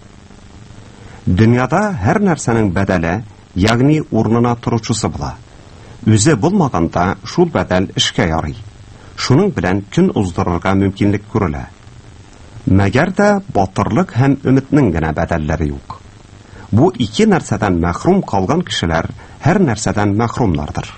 Дөньяда һәр нәрсәнең бәдәле, ягъни урынына торучысы була. Үзе булмаганда шул бәдәл эшкә ярый. Шуның белән көн уздырырга мөмкинлек күрелә. Мәгәр дә батырлык һәм өметнең генә бәдәлләре юк. Бу ике нәрсәдән мәхрум калган кешеләр һәр нәрсәдән мәхрумнардыр.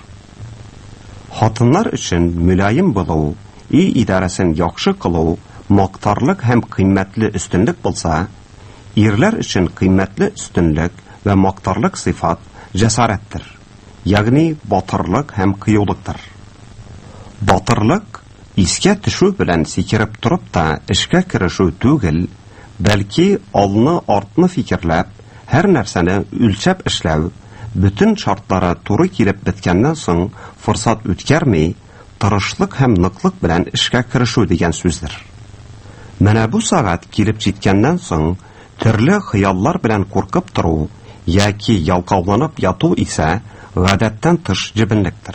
Хатыннар өчен мөлаим булу, үй идарәсен яхшы кылу, мактарлык һәм кыйммәтле өстенлек булса, ирләр өчен кыйммәтле өстенлек вә мактарлык сыйфат җәсарәттер, ягъни батырлык һәм кыюлыктыр. Батырлык искә төшү белән сикереп торып та эшкә керешү түгел, бәлки алны артны фикерләп, һәр нәрсәне үлчәп эшләү, бүтән шартлары туры килеп беткәннән соң форсат үткәрми, тырышлык һәм ныклык белән эшкә керешү дигән сүздер. Менә бу сагат килеп җиткәннән соң төрле хыяллар белән куркып тору яки ялкауланып яту исә гадәттән тыш җибенлектер.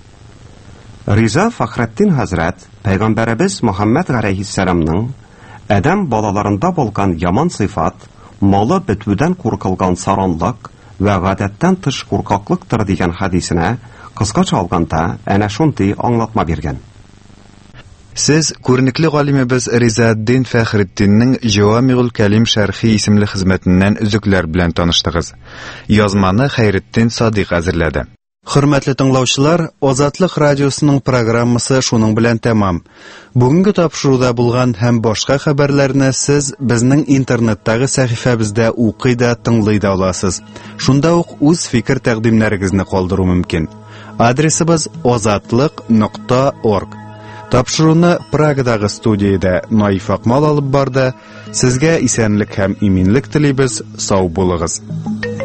Риза Фахретдин хәзрәт Пәйгамбәребез Мөхәммәд галәйһиссәламның адәм балаларында булган яман сыйфат, малы бетүдән куркылган саранлык вә гадәттән тыш куркаклыктыр дигән хәдисенә кыскача алганда әнә шундый аңлатма биргән. Сез күренекле галимебез Ризаэддин Фәхретдиннең Җавамигул Кәлим шәрхи исемле хезмәтеннән үзекләр белән таныштыгыз. Язманы Хәйретдин Садыйк әзерләде. Хөрмәтле тыңлаучылар, Азатлык радиосының программасы шуның белән тәмам. Бүгенге тапшыруда булган һәм башка хәбәрләрне сез безнең интернеттагы сәхифәбездә укый да, тыңлый да аласыз. Шунда ук үз фикер тәкъдимнәрегезне калдыру мөмкин. Адресыбыз азатлык нокта орг. Тапшыруны Прагадагы студиядә Наиф Акмал алып барды. Сезгә исәнлек һәм иминлек телибез. Сау булыгыз.